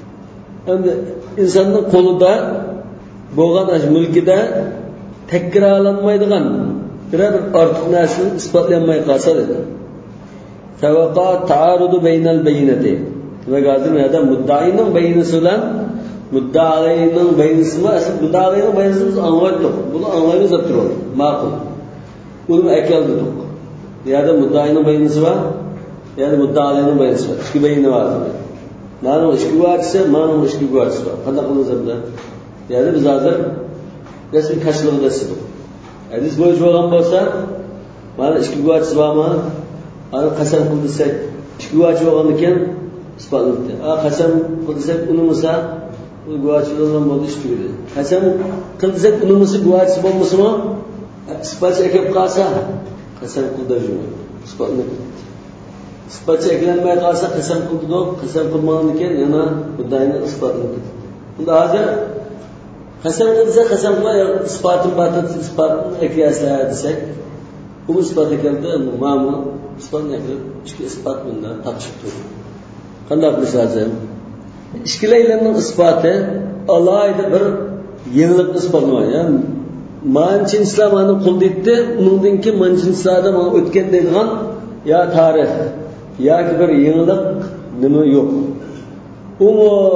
إنسان قولوا ده بوغان أش ملك ده tekrarlanmaydigan birer artık nesli ispatlanmaya kalsa dedi. Fevaka ta'arudu beynel beyineti. Ve gazim ya da mudda'inin beynisi ile mudda'inin beynisi mi? Asıl mudda'inin beynisi biz anlaydık. Bunu anlayımız yaptırıyor. Makul. Bunu ekeldik. Ya da mudda'inin beynisi var ya da mudda'inin beynisi var. İşki beyni var. Manum işki guvatisi, manum işki guvatisi var. Kandak kılınız yaptı. Ya da biz hazır resmi kaçlığı da sıvı. Hadis boyunca olan olsa bana işki guvatisi var mı? Ana qasam qilsak, ishki guvochi bo'lgandan isbotlandi. A qasam qilsak, unimisa, u guvochi bilan bo'ldi ish tugadi. Qasam qilsak, unimisa guvochi bo'lmasmi? Isbotchi akib qolsa, qasam qildirjumi. Isbotlanadi. Isbotchi aklanmay qolsa, qasam qildi, qasam qilmagandan keyin yana muddayni isbotlanadi. Unda hozir qasam qilsa, qasam qilmay isbotim batat isbotni aklashlar desak, bu isbot ekanida ma'mul isbotni ishki isbot bundan topishib turdi. Qanday qilish lozim? Ishkilaylarning isboti alohida bir yangilik isbotlaydi. Ya'ni manchi islomni qul deydi, uningdan keyin manchi islomda mana o'tgan deydigan yo tarix yoki bir yangilik nima yo'q. U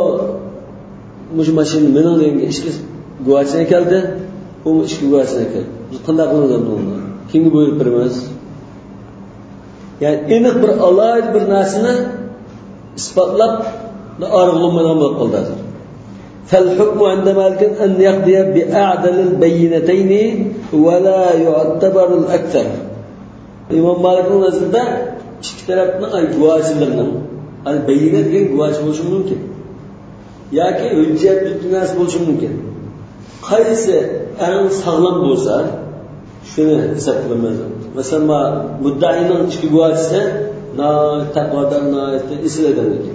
mush mashina mening degan ishga guvochina keldi, u ishga guvochina keldi. Biz qanday qilamiz buni? Kimga buyurib beramiz? Yani aniq bir alohida bir narsani isbotlab arg'ulmagan bo'lib qoldi. Fal hukmu inda malikin an yaqdiya bi a'dal al bayyinatayn wa la yu'tabar al akthar. İmam Malikning nazarida ikki tarafning guvochilarining al bayyina degan guvoch bo'lishi mumkin. Yoki hujjat tutmas bo'lishi mumkin. Qaysi eng sog'lom bo'lsa shuni hisob qilamiz. Masalan, muddaining ichki guvochisi na taqvodar na isladan ekan.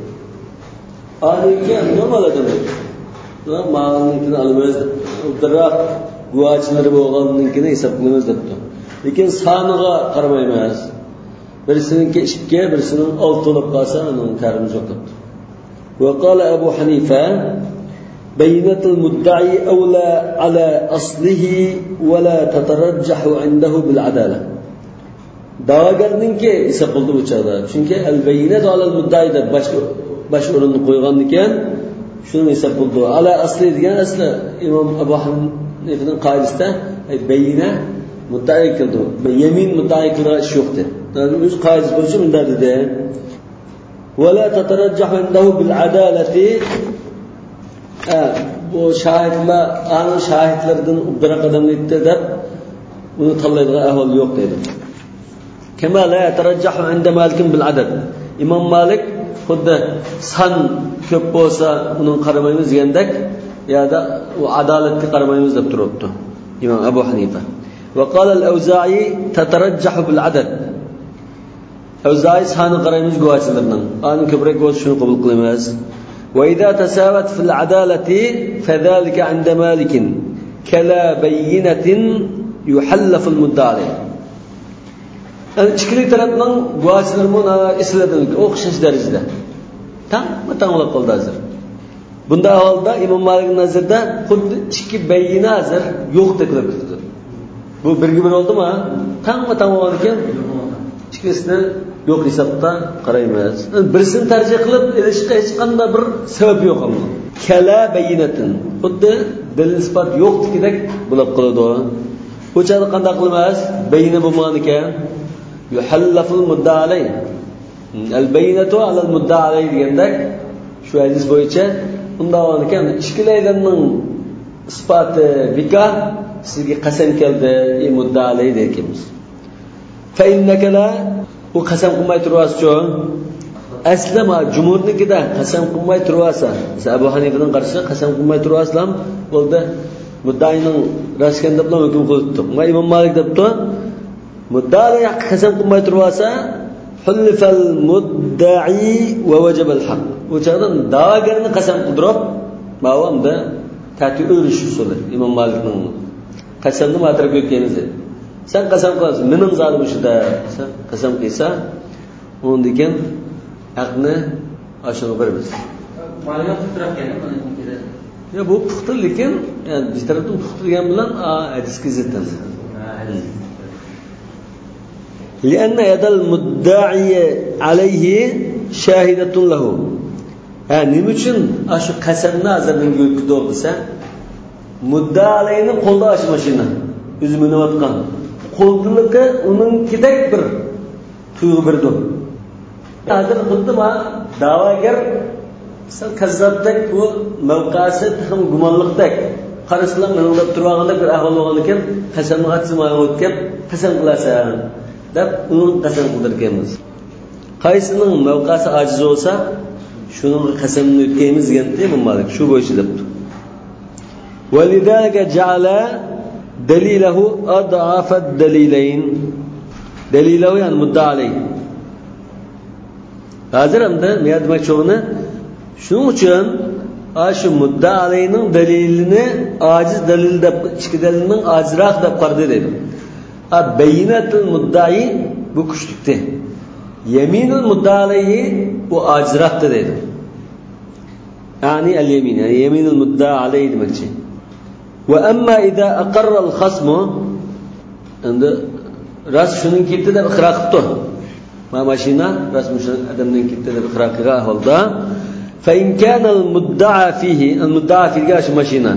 Aniga normal odam ekan. Va ma'lumotni olmaymiz. Udroq guvochilari bo'lganligiini hisob qilamiz debdi. Lekin soniga qaramaymiz. Birisininki ikki, birisining olti bo'lib qolsa, uning karimi yo'q debdi. Va qala Abu Hanifa بينة المدعي أولى على أصله ولا تترجح عنده بالعدالة. da'vogarninki esa bo'ldi bu chog'da. Chunki al-bayyinat alal mudda'i deb bosh bosh o'rinni qo'ygan ekan, shuni esa bo'ldi. Ala asli degan asli Imom Abu Hanifa'ning qoidasida bayyina mudda'i qildi. Yamin mudda'i qilish yo'q deb. O'z qoidasi bo'yicha bunda dedi. Wala tatarajjahu indahu bil adalati. Bu şahitlar, ana şahitlerden ubdara qadamni etdi deb uni tanlaydigan ahvol yo'q dedi. Kama la yatarajjahu inda Malikin bil adad. İmam Malik xuddi san ko'p bo'lsa uning qaramaymiz degandek, yoda u adolatga qaramaymiz deb turibdi. İmam Abu Hanifa. Va qala al-Awza'i tatarajjahu bil adad. Awza'i sanni qaraymiz guvochlarning. Ani ko'proq bo'lsa shuni qabul qilamiz. وإذا تساوت في العدالة فذلك عند مالك كلا بينة يحلف المدعي. İşkili tarafından guvochlarni isladildi, o'xshash darajada. Tam tanlab qoldi hozir. Bunda ahvolda Imom Malik nazarida xuddi ikki bayina hozir yo'q deb turibdi. Bu birga bir oldimi? Tamma tamom ekan. Ikkisini yo'q hisobda qaraymiz. Birisini tarjih qilib ilishga hech qanday bir sabab yo'q ammo. Kala bayinatin. Xuddi dalil isbot yo'qdek bo'lib qoladi. O'chani qanday qilamiz? Bayina bo'lmagan ekan. Yuhallaful mudda'alay. Al-bayyinatu 'ala al-mudda'alay degandek shu hadis bo'yicha unda bo'lgan ekan. Ishkilaylarning isboti bika sizga qasam keldi, ey mudda'alay deymiz. Fa innaka la u qasam qilmay turasiz-ku. Aslama jumhurnikida qasam qilmay turasa. Abu Hanifaning qarashida qasam qilmay turasizlar, bo'ldi. muddaining rostgan deb hukm qilibdi. Ma Imom Malik debdi, muddai qasam qilmay tursa, hulfal mudda'i va wajaba al-haq. Bu chaqda da'vogarni qasam qildirib, ma'lumda ta'ti o'lish usuli Imom Malikning qasamni matrib o'tganiz edi. Sen qasam qilasiz, mening zalim ishida, sen qasam qilsa, undan keyin haqni ashuna beramiz. Ma'lumot tutirgan mana keladi. Ya bu puxta, lekin yani bir tarafdan puxtilgan bilan hadisga ziddan. لأن يد المدعي عليه شاهدة له. Ha, nima uchun shu qasamni azardan ko'kdi bo'lsa, muddalayning qo'lda ash mashina o'zi minayotgan. Qo'ldiligi uning kidek bir tuyg'u birdi. Hozir xuddi ma da'vogar sal kazzobdek bu mavqasi ham gumonliqdek qaraslar meningdab turganda bir ahvol bo'lgan ekan, qasamni atsimay o'tib qasam qilasan deb uni qasam qildirganmiz. Qaysining mavqasi ojiz bo'lsa shuning qasamini o'tgaymiz degan Imom Malik shu bo'yicha debdi. Walidalika ja'ala dalilahu ad'af ad-dalilayn. Dalilahu yani mudda'alay. Hozir hamda men demoqchimni shuning uchun shu mudda'alayning dalilini ojiz dalil deb ichki dalilning ojizroq deb qaradi dedi. A bayinatul mudda'i bu kuchlikdi. Yeminul mudda'alayhi bu ojizroq dedi. Yani el-yemin, yani yeminul mudda'alay demakchi. Wa amma idza aqarra al-khasmu endi ras shuning ketdi deb iqro qilibdi. Ma mashina ras mushin adamning ketdi deb iqro qilgan holda fa in kana al-mudda'a fihi al-mudda'a fihi gash mashina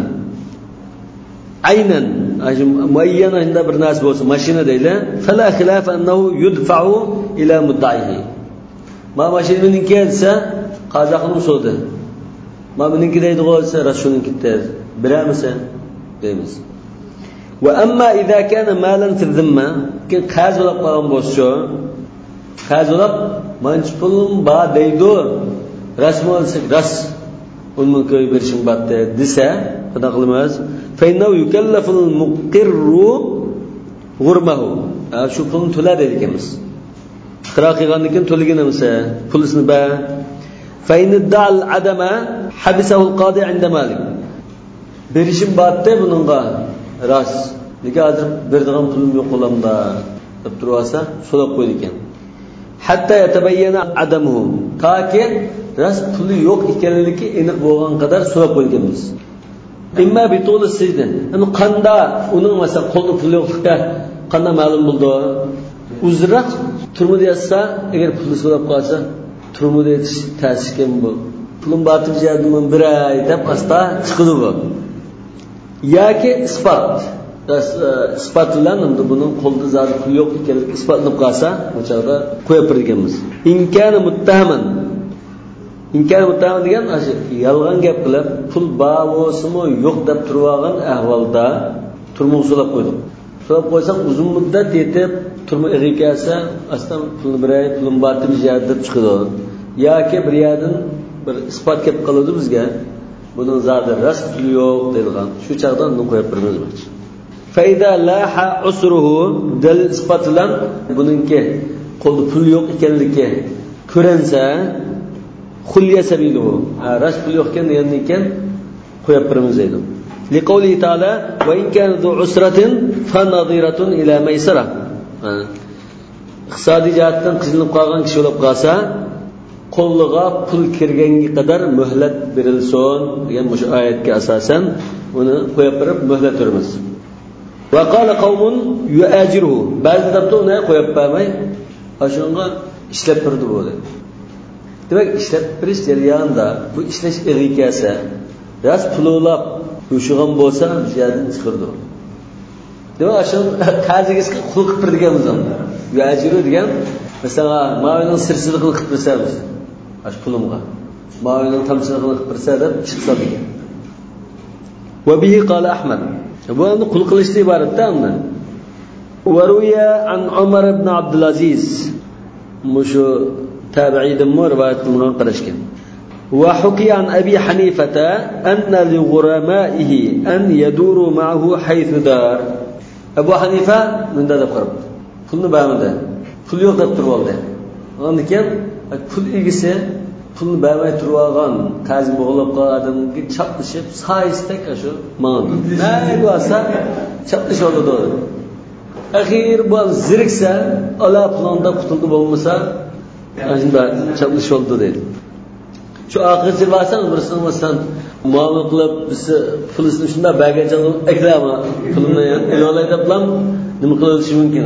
aynan ajm muayyana inda bir nas bo'lsa mashina deyla fala khilaf annahu yudfa'u ila mudda'ihi. Ma mashinaning kelsa qazoqning so'di. Ma meniki deydi bo'lsa ras shuning ketdi. Biramisa deymiz. Wa amma idza kana malan fi dhimma, kin qarz olib qolgan bo'lsa, qarz olib manch pulim ba deydi. Rasm olsak ras unga ko'y berishim batda desa, xudo qilmas. Fa innahu yukallafu al-muqirru ghurmahu. Shu pulni to'ladi ekanmiz. Iqro qilgandan keyin to'laganimsa, pulini ba fa in da'al adama habisahu al-qadi 'inda Malik. Berishim batda buningga ras. Nega hozir berdigan pulim yo'q qo'limda deb turasa, so'rab qo'ydi ekan. Hatta yatabayyana adamuhu. Taki ras puli yo'q ekanligi aniq bo'lgan qadar so'rab qo'yganmiz. Imma bitul sizda. Ana qanda uning masalan qo'lda puli yo'qlikda qanda ma'lum bo'ldi. Uzroq turmudi yasa, agar puli so'rab qolsa, turmudi ta'sishgan bu. Pulim batib jadimman bir ay deb asta chiqdi bu. Yoki isbot. Isbot bilan endi buning qo'lda zar pul yo'q ekanligi isbotlanib qolsa, o'chada qo'yib berganmiz. Inkana muttahaman. Inkana muttahaman degan ashi yolg'on gap qilib, pul ba'vosimi yo'q deb turgan ahvolda turmoq so'rab qo'ydik. So'rab qo'ysak uzun muddat yetib turma ig'ikasa, aslan pulni beray, pulim batib jad deb chiqadi. Yoki bir yerdan bir isbot kelib qoladi bizga. Buning zadi ras pul yo'q deyilgan. Shu chaqdan uni qo'yib beramiz. Fayda laha usruhu dal isbotlan buningki qo'lda pul yo'q ekanligi ko'rinsa xulya sabiluhu. Ras pul yo'q ekan degandan keyin qo'yib beramiz deydi. Liqawli ta'ala va in kana zu usratin fa nadiratun ila maysara. Iqtisodiy jihatdan qiynalib qolgan kishi bo'lib qolsa, qo'liga pul kirganga qadar muhlat berilsin degan bu oyatga asosan uni qo'yib berib muhlat beramiz. Va qala qawmun yu'ajiruhu. Ba'zi dabda uni qo'yib qo'ymay, ashunga ishlab turdi bo'ldi. Demak, ishlab berish jarayonida bu ishlash ig'ikasi ras pulolab yo'shig'an bo'lsa, bu yerdan chiqirdi. Demak, ashun qaziga qul qilib berganmiz onda. Yu'ajiru degan, masalan, ma'lumotning sirsini qilib bersamiz. Ash pulimga. Ma'lumotning tamsini qilib bersa deb chiqsa degan. Va bihi qala Ahmad. Bu endi qul qilishdan iboratda unda. Varuya an Umar ibn Abdul Aziz mushu tabi'iydan rivoyat qilingan qarashgan. وحكي عن أبي حنيفة أن لغرمائه أن يدوروا معه حيث دار. أبو حنيفة من ذا قرب كل بعمده كل يوم تطرول ده عندك كم كل إجسه كل بعمد تروغان كازم بغلب قادم كي çapışıp sağ istek aşu man ne duasa çapış oldu doğru ahir bu zirikse ala planda kutuldu bulmasa aslında çapış oldu dedi. Şu ahirci varsan burasını varsan muamele kılıp bizi Filistin şunda belgecanı eklama kılımda ya el olayda plan ne kılılışı mümkün.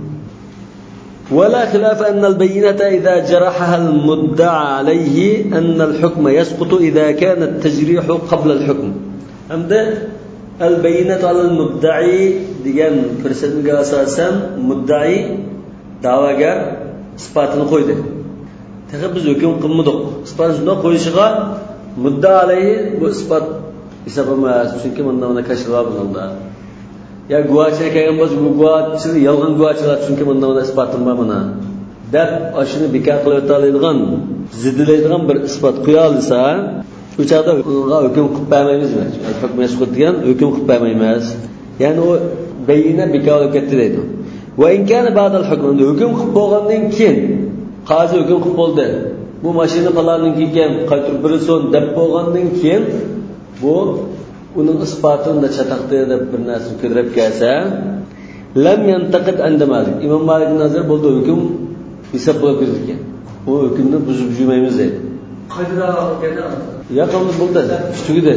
ولا خلاف أن البينة إذا جرحها المدعى عليه أن الحكم يسقط إذا كان التجريح قبل الحكم. أمده البينة على المدعي ديان فرسان أساسا مدعي دعواgar ispatını koydu. Tabi biz hüküm kılmadık. İspatını koyuşuğa mudda aleyhi bu ispat isapamaz. Çünkü ondan ona kaçırlar bundan. Ya guvaçıya kayan boz bu guvaçı yalğan guvaçılar çünkü ondan ona ispatın var bana. Dep aşını bika kılıp talaydigan, zidileydigan bir ispat koyalıysa uçakta hüküm kılıp vermemiz mi? Hüküm mesut diyen hüküm kılıp vermemiz. Yani o beyine bika alıp getireydi. Ve inkâne ba'dal hüküm hüküm kılıp olgandan keyin qazi hüküm kılıp oldu. Bu maşını falanın kiyken qaytırıp bir son dep olgandan keyin bu onun ispatını da çatakta da bir narsa ködirip kelsa lam yantaqid anda Malik. İmam Malik'in nazar bo'ldi hüküm hesap bo'lib ketgan. Bu hükümni buzib yurmaymiz dedi. Qayda keldi? Yaqinda bo'ldi. Tugidi.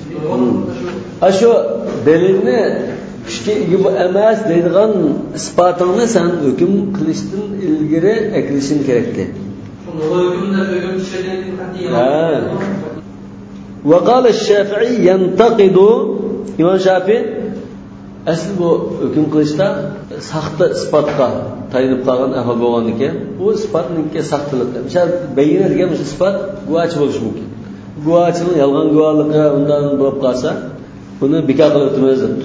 Ashu dalilni kuchga ega emas deydigan isbotingni sen hüküm qilishdan ilgari aklishing kerakdi. Shuni hükümde hüküm tushirgan qat'iy. Ha. وقال الشافعي ينتقد İmam Şafii asl bu hüküm qilishda saxta isbotga tayinib qolgan ahvol bo'lgan ekan. Bu isbotninki saxtalik. Misol bayina degan isbot guvochi bo'lishi mumkin. Guvochining yolg'on guvohligi undan bo'lib qolsa, buni bekor qilib o'tmaymiz debdi.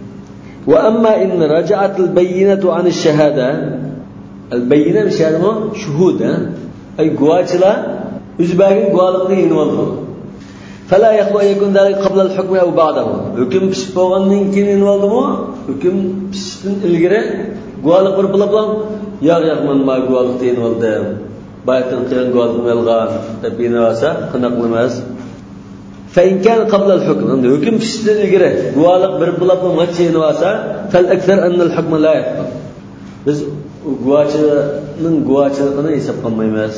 Wa amma in raja'at al-bayyinatu 'an ash-shahada al-bayyina mishadimi shuhud, ay guvochilar o'zbagin guvohlikni yenib oldi. فلا يخلو أن يكون ذلك قبل الحكم أو بعده. Hüküm pişip olgandan keyin invaldı mı? Hüküm piştin ilgiri guvalık bir bula bulan yağ yakman ma guvalık deyin oldu. Bayatın kıyan guvalık melgan tepine varsa kınaklamaz. فإن كان قبل الحكم. Hüküm piştin ilgiri guvalık bir bula bulan geçeyini varsa فالأكثر أن الحكم لا يثبت. Biz guvaçının guvaçılığını hesap kalmayız.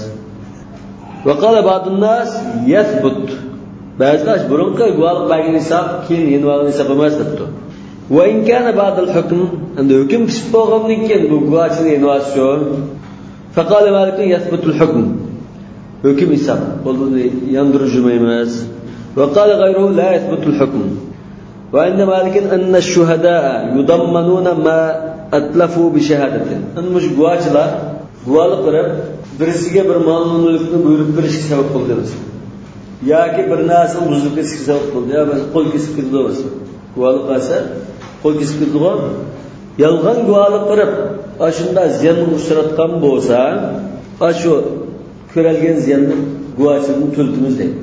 وقال بعض الناس يثبت. Bazılar burunqa guvohlik bergan hisob keyin yeni olgan hisob emas debdi. Va in kana ba'd al-hukm, endi hukm pishib bo'lgandan keyin bu guvohchilik yeni olsin. Faqala Malik yathbutu al-hukm. Hukm hisob bo'ldi, yandirib yurmaymiz. Va qala ghayruhu la yathbutu al-hukm. Va inda Malik anna ash-shuhada'a yudammanuna ma atlafu bi shahadatin. Endi mush guvohchilar guvohlik berib birisiga bir ma'lumlikni buyurib berishga sabab bo'lgan. Yoki bir narsa buzib ketishga sabab bo'ldi. Ya biz qo'l kesib ketdik. Guvohlik qilsa, qo'l kesib ketdik. Yolg'on guvohlik qilib, ashunda ziyanni uchratgan bo'lsa, ashu ko'ralgan ziyanni guvohchilikni to'ltimiz deydi.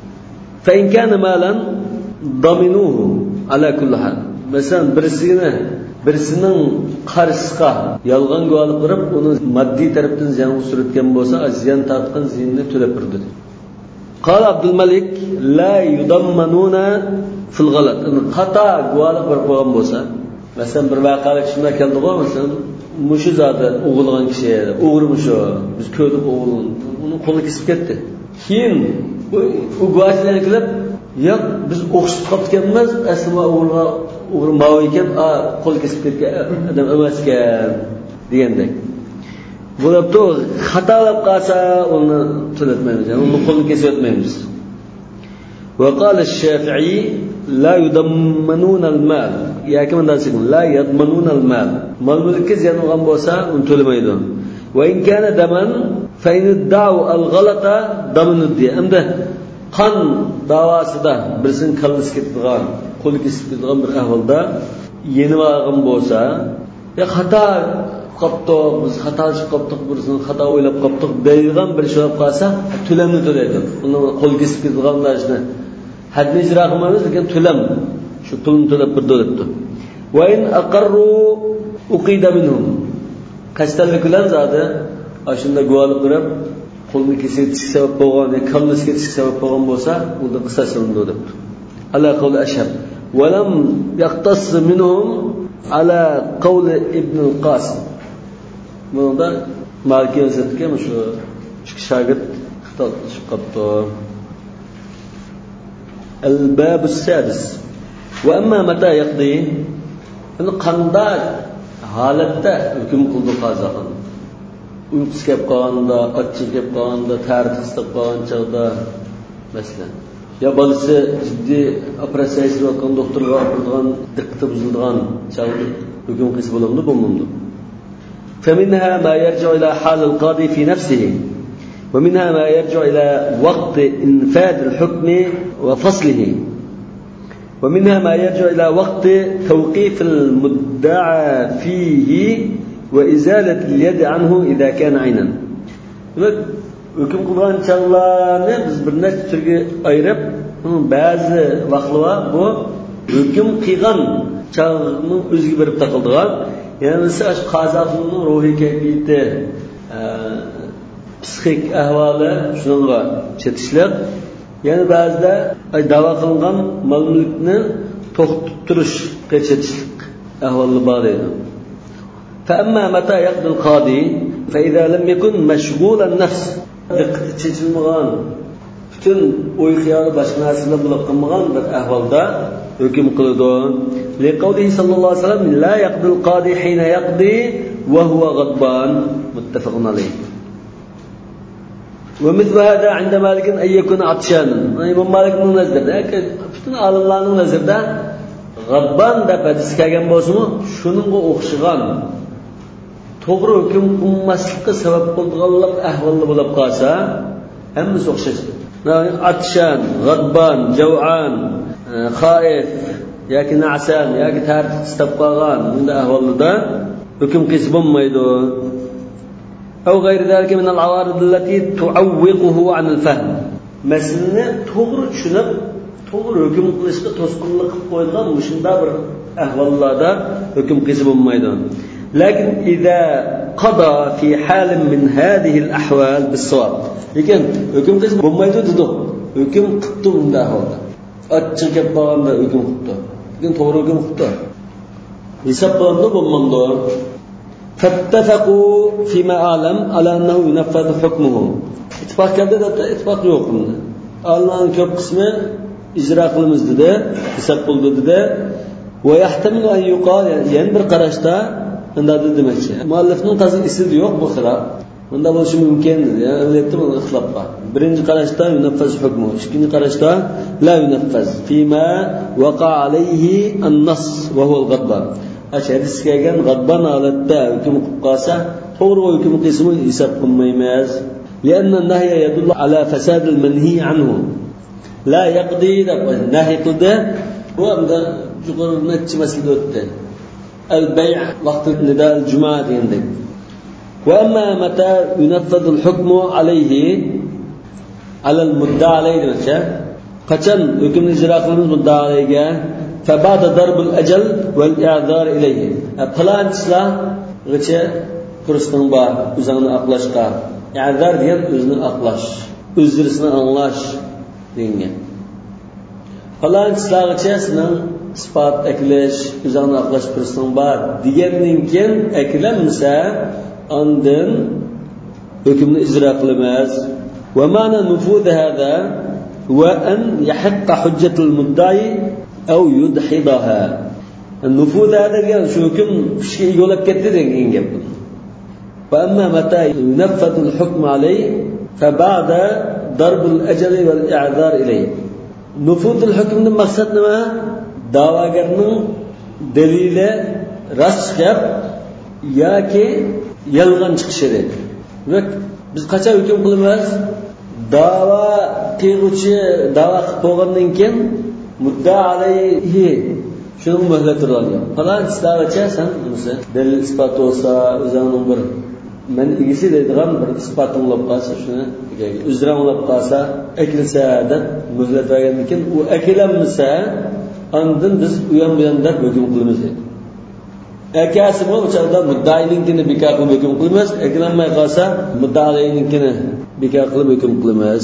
Fa in kana malan daminuhu ala kulli hal. Masalan, birisini birisining qarshisiga yolg'on guvohlik qilib, uni moddiy tarafdan ziyan uchratgan bo'lsa, ziyan tortgan ziyanni to'lab berdi. قال عبد الملك لا يضمنون في الغلط. خطا guvohlik bir qo'ygan bo'lsa, masalan bir vaqalik shunda keldi-ku, masalan, mushi zoti o'g'ilgan kishi, o'g'rimish o, biz ko'rdik o'g'ilni, uni qo'li kesib ketdi. Keyin u guvohchilar kelib, "Yo'q, biz o'qishib qolganmiz, aslida o'g'ilga o'g'ri mav ekan, a qo'l kesib ketgan odam emas ekan" degandek. Bo'libdi, xatolab qolsa uni to'latmaymiz, ya'ni uni qo'lini kesib o'tmaymiz. Va qala ash-Shafi'i la yudammanuna al-mal. Yoki bunday desin, la yadmanuna al-mal. Mal-mulkka ziyon olgan bo'lsa, uni to'lamaydi. Va in kana daman fa in da'u al-ghalata damanu diya. Endi qon davosida birisini kallasi ketadigan, qo'li kesib ketadigan bir ahvolda yenib olgan bo'lsa, ya xato qopdi, biz xato qilib qopdik, birisini xato o'ylab qopdik deydigan bir ish bo'lib qolsa, to'lamni to'laydi. Uni qo'l kesib ketganlar ishni hadni ijro qilmaymiz, lekin to'lam shu pulni to'lab bir debdi. Va in aqarru uqida minhum. Qasdalik bilan zodi ashunda guvohlik berib, qo'lni kesib sabab bo'lgan, kallasi ketish sabab bo'lgan bo'lsa, unda qisaslanadi debdi. Ala qawl ashab. Va lam yaqtas minhum ala qawl ibn al-Qasim. Bunda Maliki o'zatga shu ikki shogird xitob qilib qopdi. Al-bab as-sadis. Va amma mata yaqdi? Uni qanday holatda hukm qildi qozoqon? Uyqusi kelib qolganda, ochchi kelib qolganda, tartibsiz qolgan chog'da masalan. Ya bolasi jiddiy operatsiya qilgan doktorga oldirgan, diqqati buzilgan chog'da hukm qilsa bo'ladimi, bo'lmaydi. فمنها ما يرجع إلى حال القاضي في نفسه ومنها ما يرجع إلى وقت إنفاذ الحكم وفصله ومنها ما يرجع إلى وقت توقيف المدعى فيه وإزالة اليد عنه إذا كان عينا. hukm qilgan chog'larni biz bir necha turga ayirib, ba'zi vaqtlar bu hukm qilgan chog'ni o'ziga berib taqildigan. Yani mesela qazoqning ruhiy kayfiyati, psixik ahvoli shunga chetishlik, yani ba'zida da'vo qilingan mol-mulkni to'xtatib turish chetishlik ahvoli bor edi. Fa amma mata yaqdi al-qadi fa idza lam yakun mashghul an-nafs, diqqati chechilmagan, butun o'y xiyoli boshqa narsalar bilan qilmagan bir ahvolda hukm qiladi. لقوله صلى الله عليه وسلم لا يقضي القاضي حين يقضي وهو غضبان متفق عليه. ومثل هذا عند مالك أن يكون عطشانا. إمام مالك من نظر ده bütün alimlarning nazarida غضبان deb hadis kelgan bo'lsa-mu, shuningga o'xshagan to'g'ri hukm qilmaslikka sabab bo'lganlik ahvollar bo'lib qolsa, hammasi o'xshash. Atshan, غضبان, jav'an, xoif yoki na'san yoki tartib istab qolgan bunda ahvolda hukm qilsa bo'lmaydi. Aw g'ayri zalika min al-awarid allati tu'awwiquhu 'an al-fahm. Masalani to'g'ri tushunib, to'g'ri hukm qilishga to'sqinlik qilib qo'yilgan shunday bir ahvollarda hukm qilsa bo'lmaydi. Lekin idza qada fi halin min hadhihi al-ahwal bis-sawab. Lekin hukm qilsa bo'lmaydi dedi. Hukm qildi bunda ahvolda. Achchiq gap bo'lganda hukm qildi. Lekin to'g'ri hukm qildi. Hisoblandi bo'lmamdi. Fattafaqu fima alam ala annahu yunaffadhu hukmuhu. ittifoq keldi debdi, ittifoq yo'q bunda. Allohning ko'p qismi ijro qilamiz dedi, hisob qildi dedi. Va yahtamilu an yuqal, yana bir qarashda unda demoqchi. Muallifning ta'zi isidi yo'q bu xilaf. Bunda bo'lishi mumkin dedi. Ya'ni aytdim uni ixtilof bor. Birinchi qarashda yunaffaz hukmu, ikkinchi qarashda la yunaffaz fima waqa alayhi an-nass wa huwa al-ghadban. Hadis kelgan g'adban holatda hukm qilib qolsa, to'g'ri hukm qilsa hisob qilmaymiz. لأن النهي يدل على فساد المنهي عنه لا يقضي نهي قلده وأمدا جقر نتش مسألة أتى البيع وقت نداء الجمعة عندك. وأما متى ينفذ الحكم عليه على المدعى عليه قتل حكم الإجراء من المدعى عليه فبعد ضرب الأجل والإعذار إليه فلان تسلا غتش كرستن با üzerine aqlashqa i'zar degan o'zini aqlash, o'zrisini anglash degan. Falan islag'icha sizning isbot aklash, o'zini aqlash kursing bor degandan keyin aklanmasa, ondan hukmni ijro qilamiz. Va ma'na nufuz hada wa an yahiqqa hujjatul mudda'i aw yudhidaha. Nufuz hada degan shu hukm ishga yo'lab ketdi degan gap. فأما متى ينفذ الحكم عليه فبعد ضرب الأجل والإعذار إليه. نفوذ الحكم من مقصد نما دعواگرning dalili rost gap yoki yolg'on chiqishi edi. Demak, biz qachon hukm qilamiz? Da'vo qiluvchi da'vo qilib bo'lgandan keyin mudda alayhi Şunun mühletini alıyor. Falan istavacı sen mesela delil ispat olsa, özünün bir men ilgisi deydiğin bir ispatın olup kalsa, şunu üzren olup kalsa, ekilse de mühlet vergenlik için, o ekilenmişse, andın biz uyan bu yanda hüküm kılımız deydi. Ekası mı uçakda müddai'ninkini bika kılıp hüküm kılmaz, ekilenmeye kalsa müddai'ninkini bika kılıp hüküm kılmaz.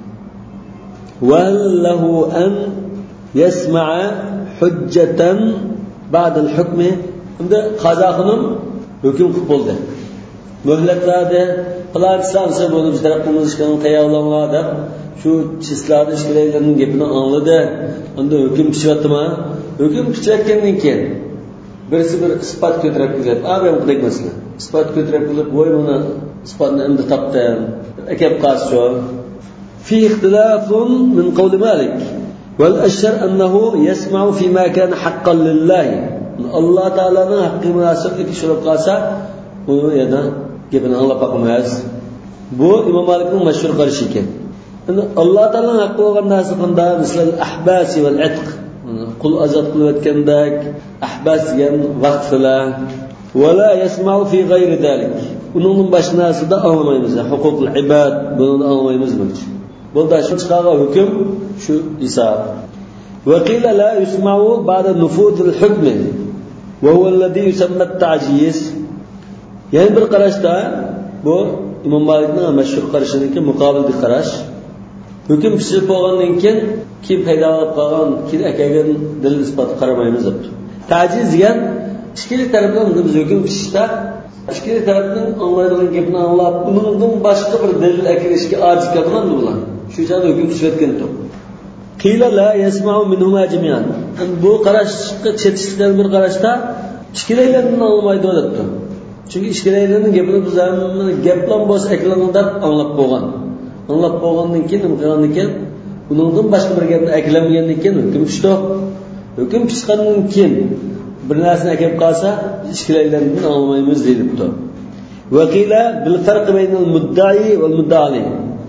وَلَّهُ أَنْ يَسْمَعَ حُجَّةً بَعْدَ الْحُكْمِ Şimdi kazakının hüküm kılıp oldu. Mühletlerde kılar İslam'sa bunu biz tarafımız işkanın tayavlanmadı. Şu çizlerde işkilerinin gepini anladı. Onda hüküm pişivattı mı? Hüküm pişivatkendiğin ki birisi bir ispat kötürep kılıyor. Abi ben kudek mesela. İspat kötürep kılıp boy bunu ispatını emdi taptı. Ekep karşı. في اختلاف من قول مالك والأشهر أنه يسمع فيما كان حقا لله الله تعالى حق مناسب ki şurap kalsa bunu ya da gebini anlap bakmaz. Bu İmam Malik'in meşhur karışı iken. Allah Teala'nın hakkı olan nasıkında mesela ahbasi vel itq kul azat kılıp etkendek ahbas diyen vakfıla ve la yesma'u fi gayri dalik. Bunun başınası da anlamayımız. Hukukul ibad bunu anlamayımız mı? Bunda şu çıkağa hüküm şu isab. Ve qila la yusma'u ba'da nufudil hukmi ve huve'llezî yusamma at-ta'ciz. Yani bir qarashda bu İmam Malik'ning meşhur qarashidagi muqobil bir qarash. Hüküm pishib bo'lgandan keyin kim paydo bo'lib qolgan, kim akagan dalil isbot qaramaymiz deb. Ta'jiz degan ikkili tarafdan biz hüküm pishishda ikkili tarafning anlaydigan gapni anlab, uningdan boshqa bir dalil akilishga ojiz bo'lgan bular. Shu joyda hukm pishayotgan to'p. Qila la yasma'u minhuma jami'an. Bu qarashga chetishdan bir qarashda ikkilaylarni olmaydi debdi. Chunki ikkilaylarning gapini biz ham gap bilan bo'lsa eklanida anglab bo'lgan. Anglab bo'lgandan keyin nima qilgandan keyin uningdan boshqa bir gapni eklanmagandan keyin hukm pishdi. Hukm pishgandan keyin bir narsani akib qolsa ikkilaylarni olmaymiz deyilibdi. Wa qila bil farq baynal mudda'i wal mudda'ali.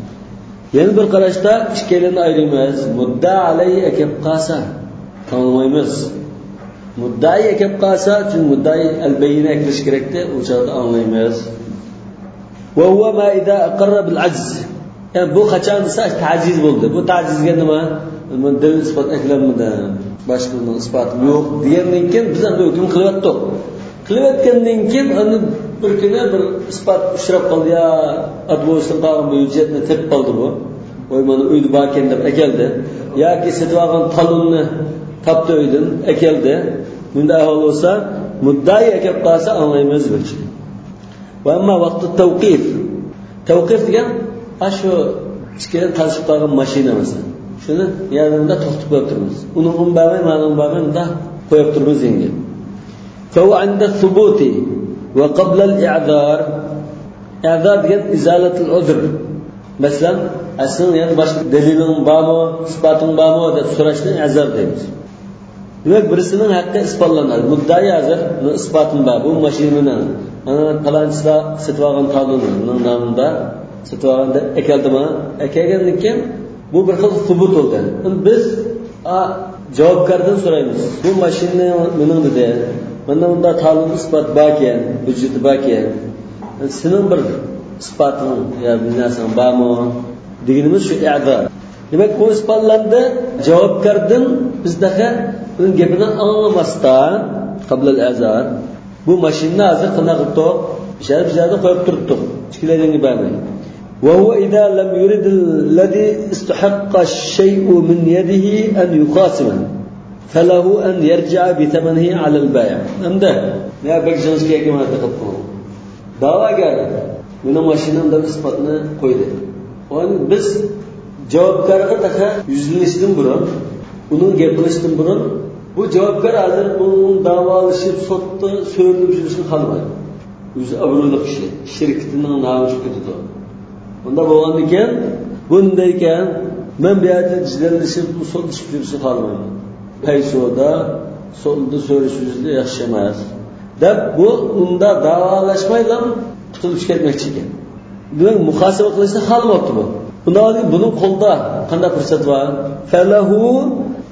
Yani bir qarashda ikkilarni ayiramiz. Mudda alayhi akib qolsa tanlaymiz. Muddai akib qolsa, çünkü muddai al-bayina qilish kerakda, o'chada anlaymiz. Wa huwa ma idha aqarra bil ajz. Yani bu qachon desa ta'jiz bo'ldi. Bu ta'jizga nima? Men dalil isbot eklanmadi. Boshqaning isboti yo'q degandan keyin biz ham hukm qilyaptik. Qilayotgandan keyin uni bir kuni bir isbot ushrab qoldi ya, advosin qolgan bu hujjatni tepib qoldi bu. Oy mana uyda baken deb akeldi. Yoki setib olgan talonni tapdi uydan akeldi. Bunda ahvol bo'lsa, muddai akib qolsa anlaymiz bo'lchi. Va amma vaqti tawqif. Tawqif degan shu ichkidan talishib qolgan mashina masalan. Shuni yanında to'xtatib qo'yib turamiz. Uni umbamay, mana umbamay unda qo'yib turamiz endi. Fa huwa 'inda thubuti va qabla al-i'zar. I'zar degan izalatul uzr. Masalan, aslında yani başka delilin bormi, isboting bormi deb so'rashni i'zar deymiz. Demek birisinin hakkı ispatlanadi. Muddai hazır, isbotim bor. Bu mashinani ana palanchida setib olgan talonning nomida setib olganda ekeldimi? Ekelgandan keyin bu bir xil subut bo'ldi. Biz a javobgardan so'raymiz. Bu mashina mening dedi. Mana unda talon isbot bor ekan, hujjati bor ekan. Sening bir isboting ya bir narsa bormi? Deganimiz shu i'zor. Demek bu ispatlandi, javobgardan bizdaqa uning gapini anglamasdan qabla al-azar bu mashinani hozir qanday qilib turib, ishar bizlarda qo'yib turibdi. Ichkilarga bermay. Wa huwa idha lam yurid alladhi istahaqqa ash-shay'u min yadihi an yuqasima falahu an yarji'a bi thamanihi 'ala al-bay'. Endi ya bekjinskiga kimlar qilib qo'ydi. Da'vogar meni mashinamda isbotni qo'ydi. O'ni biz javobgarga taqa yuzlanishdan burun, uning gap qilishdan burun bu javobgar hozir bunun davolashib, sotda so'rilib yurishni xohlamaydi. O'zi obro'li kishi, shirkatining nomi ketadi. Bunda bo'lgandan keyin bunday ekan, men bu yerda jidallashib, sotishib yurishni xohlamayman. Paysoda, sotda so'rish o'zida yaxshi emas. Deb bu unda davolashmaydi, qutulib ketmoqchi ekan. Demak, muhosaba qilishni xohlamoqda bu. Bundan buning qo'lda qanday fursat bor? Falahu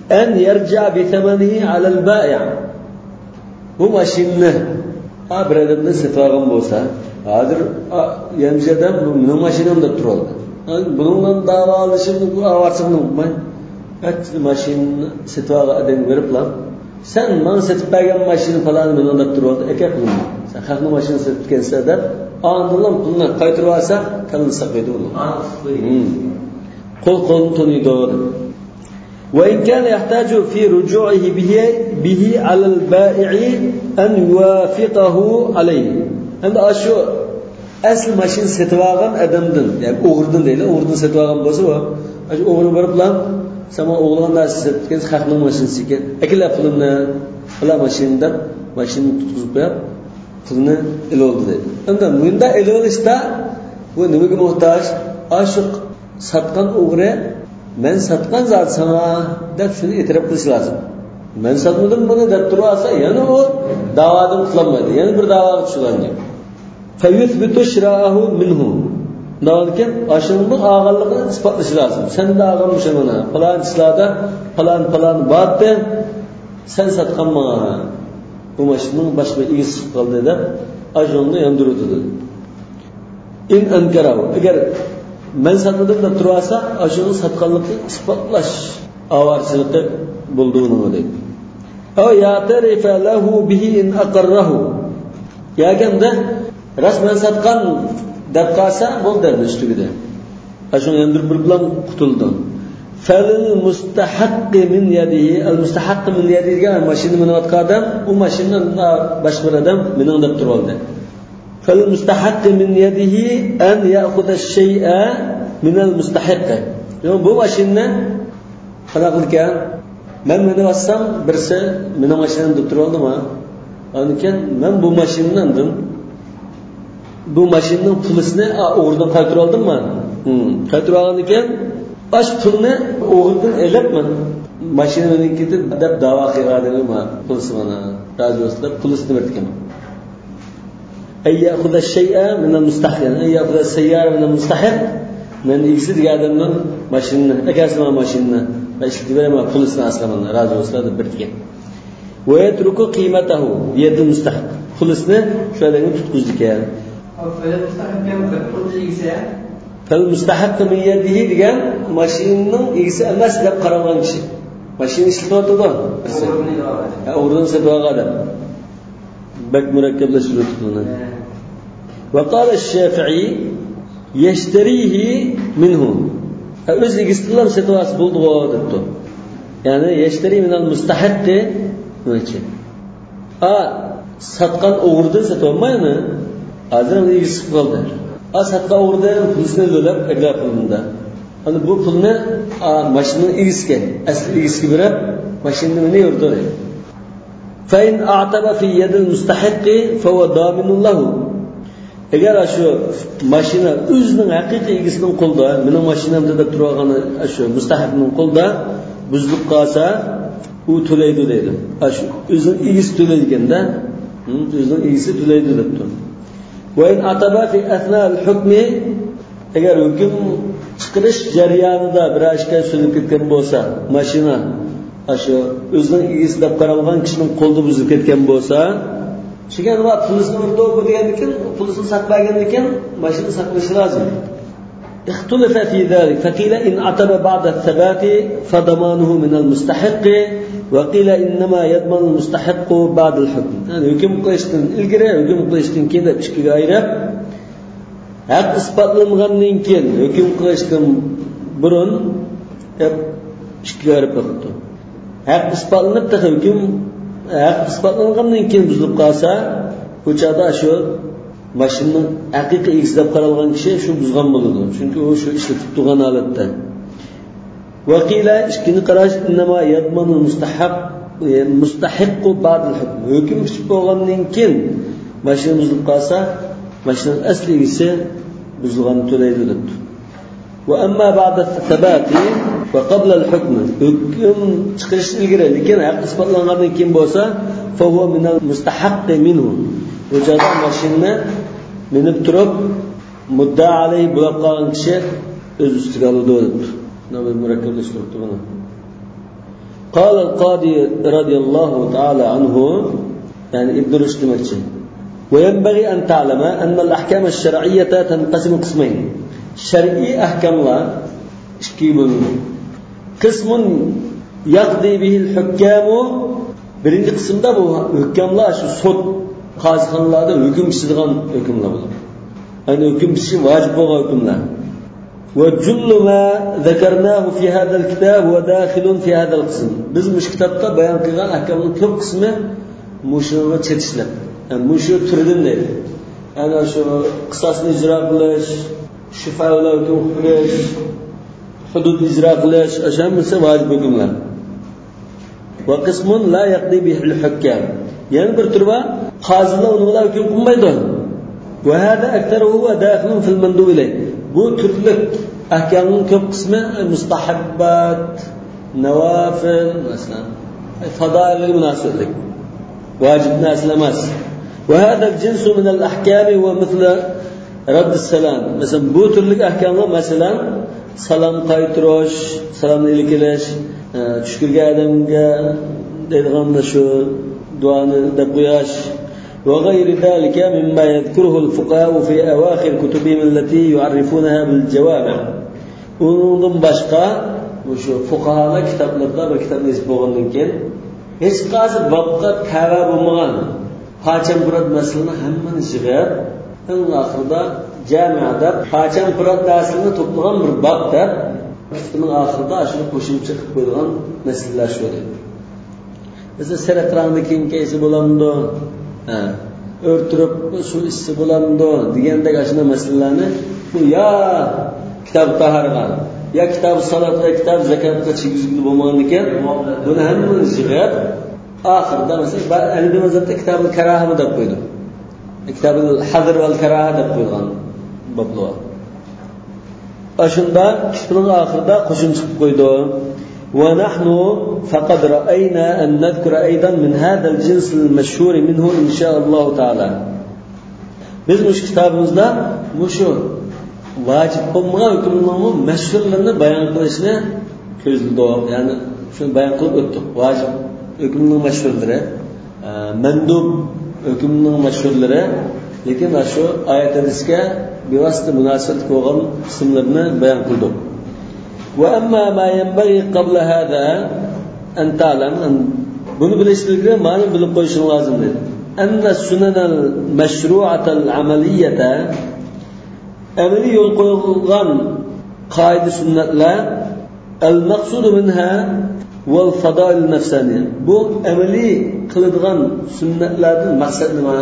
أن يرجع بثمنه على البائع. Bu maşinni bir adamdan satgan bolsa, hozir yangidan bu mashinamda turadi. Bundan da'vo olishimni bu avarchiqni unutmang. Qattiq mashinani satgan adam beriblar. Sen men satib bergan mashina falan menga turadi, aka qilma. Sen haqni mashina satib kelsa deb, ondan pulni qaytarib olsa, tanilsa qo'ydi uni. Qo'l qo'lni tuniydi. وإن كان يحتاج في رجوعه به به على البائع أن يوافقه عليه. عند أشو أصل ماشين ستواغن أدمدن يعني أغردن değil, أغردن ستواغن bolsa o. Aşı oğru verip lan, sama oğlan da setken xaqның mashinasi ekan. Akila pulini, pula mashindan mashinani tutqizib qo'yib, pulni il oldi dedi. Unda bunda il olishda bu nimaga muhtoj? Aşıq satgan o'g'ri men satgan zat sana deb shuni e'tirof qilish lozim. Men satmadim buni deb tursa, yana u da'vodan qutlanmaydi. Yana bir da'voga tushiladi. Fa yuthbitu shira'ahu minhu. Nolkin ashunni og'irligini isbotlash lozim. Sen de og'irmisan mana. Falan ishlarda falan falan bordi. Sen satganma. Bu mashinning boshqa egisi chiqib qoldi deb ashunni yondirdi. In ankarahu. Agar men satmadim deb tursa, ashuni satganlikni isbotlash avarchiligi bo'ldi uni deydi. Aw ya'tarifa lahu bihi in aqarrahu. Yaganda rasman satgan deb qalsa bo'ldi üstügide. Ashuni yandirib bir bilan qutuldi. Falil mustahaqqi min yadihi, al mustahaqqi min yadihi degan mashina minayotgan odam, u mashinani boshqa bir odam mening deb turoldi. Falil mustahaqqi min yadihi an ya'khudha ash-shay'a min al mustahaqqi. Yo bu mashinani qanaqa qilgan? Men meni vassam birsi mening mashinamni deb turoldimi? Aniken men bu mashinandan bu mashinaning pulisini o'g'ridan qaytarib oldimmi? Hmm, qaytarib olgan ekan, baş pulni o'g'ridan elibman. Mashina meniki deb da'vo qilganimni pulsi mana radiosida pulisini berdim. Ayya xuda shay'a min al-mustahiq, ayya xuda sayyara min al-mustahiq. Men ikisi deganimdan mashinani, akasini mashinani va ishlatib beraman pulisini asqaman radiosida deb berdim. Va yatruku qiymatahu yadul mustahiq. Pulisni shunday tutqizdi ekan. Fal mustahiq min yadihi degan mashinaning egisi emas deb qaragan kishi. Mashina ishlatadi. O'g'ridan sotib olgan. Bak murakkablashtirib buni. Va qala ash-Shafi'i yashtarihi minhu. O'z egisidan sotib olsa bo'ldi debdi. Ya'ni yashtari min al-mustahiq nima? A satgan o'g'ridan sotib olmaymi? Azam egisi qoldi. A satqa o'g'ridan pulni to'lab agar pulunda. Ana bu pulni mashinaning egisiga, asli egisiga berib, mashinani meni yurdi. Fa in a'taba fi yad al-mustahiq fa huwa daminun lahu. Agar shu mashina o'zining haqiqiy egisining qo'lida, mening mashinamda deb turgani shu mustahiqning qo'lida buzilib qolsa, u to'laydi dedi. Shu o'zining egisi to'layganda, o'zining egisi to'laydi deb turdi. وإن أتبع في أثناء الحكم agar hukm chiqarish jarayonida bir ashka so'nib ketgan bo'lsa, mashina ashu o'zining egisi deb qaralgan kishining qo'lida buzib ketgan bo'lsa, chigan vaqt pulni urdi degan ekan, pulni saqlagan ekan, mashina saqlashi lozim. اختلف في ذلك فقيل إن أتبع بعد الثبات فضمانه من المستحق وقيل إنما يضمن المستحق بعد الحكم. يعني hukm qilishdan ilgari, hukm qilishdan keyin deb ikkiga ayirib, haq isbotlangandan keyin hukm qilishdan burun deb ikkiga ayirib qo'ydi. Haq isbotlanib da hukm haq isbotlangandan keyin buzilib qolsa, bu chaqda shu mashinaning haqiqiy egisi deb qaralgan kishi shu buzgan bo'ladi. Chunki u shu ishlatib turgan holatda. Vaqila ishkini qarash innama yadmanu mustahaq mustahiq ba'd al-hukm. Hukm chiqib bo'lgandan keyin mashina buzilib qolsa, mashinaning asli egisi buzilgan to'laydi debdi. Va amma ba'da thabati va qabla al-hukm. Hukm chiqish ilgari, lekin haq isbotlangandan keyin bo'lsa, fa huwa min al-mustahiq minhu. O'jada mashina minib turib mudda alayhi bo'lib qolgan kishi o'z ustiga oladi debdi. Nima murakkablashtiribdi buni. قال القاضي رضي الله تعالى عنه يعني ابن رشد مكي وينبغي أن تعلم أن الأحكام الشرعية تنقسم قسمين شرعي أحكام لا شكيبون قسم يقضي به الحكام birinci qismda bu hukmlar shu sud qozixonlarda hukm chiqadigan hukmlar bo'ladi. Ayni hukm chiqishi vojib bo'lgan hukmlar. Va jullu ma zakarnahu fi hada al-kitab wa dakhilun fi hada al-qism. Biz mush kitobda bayon qilgan ahkomning ko'p qismi mushuni chetishlar. Yani mushu turidan deydi. Ana shu qisosni ijro qilish, shifolar hukm qilish, hudud ijro qilish, o'shamisi vojib hukmlar. وقسم لا يقضي به الحكام يعني bir turba qozilar unga hukm qilmaydi وهذا اكثره هو داخل في المندوب اليه bu turlik ahkomning ko'p qismi mustahabbat nawafil masalan fadoilga munosabatlik vojib narsa emas وهذا الجنس من الاحكام ومثل رد السلام masalan bu turlik ahkomlar masalan salom qaytirish salomni ilkilish tushkurga odamga deydiganda shu duoni deb qo'yash وغير ذلك مما يذكره الفقهاء في أواخر كتبهم التي يعرفونها بالجوامع undan boshqa o'sha fuqarolar kitoblarida bir kitobni yozib bo'lgandan keyin hech qaysi bobga tava bo'lmagan qachon biror masalani hammani yig'ib eng oxirida jamiada qachon biror darsni to'plagan bir bob deb kitobning oxirida shuni qo'shimcha qilib qo'ygan masalalar shu edi. Mesela seretrangni keyin kaysi bo'lamdi, ha, o'rtirib shu issi bo'lamdi degandek ashuna masalalarni bu yo kitob taharga, yo kitob salatga, kitob zakotga chigizgili bo'lmagan ekan, buni hammani yig'ib oxirida mesela Albi mazhabda kitobni karaha deb qo'ydi. Kitobul hadr val karaha deb qo'ygan boblar. Ashunda kitobning oxirida qo'shimcha qilib qo'ydi. ونحن فقد رأينا أن نذكر أيضا من هذا الجنس المشهور منه إن شاء الله تعالى. biz mush kitobimizda mushu vojib bo'lmagan hukmlarning mashhurlarini bayon qilishni ko'zladik. Ya'ni shuni bayon qilib o'tdik. Vojib hukmning mashhurlari, mandub hukmning mashhurlari, lekin shu oyat hadisga bevosita munosabat bo'lgan qismlarni bayon qildik. وأما ما ينبغي قبل هذا أن تعلم أن bunu bilishlikda ma'lum bilib qo'yishing lozim dedi. أن السنن المشروعة العملية amaliy yo'l qo'yilgan qoida sunnatlar المقصود منها والفضائل النفسانية bu amaliy qiladigan sunnatlarning maqsadi nima?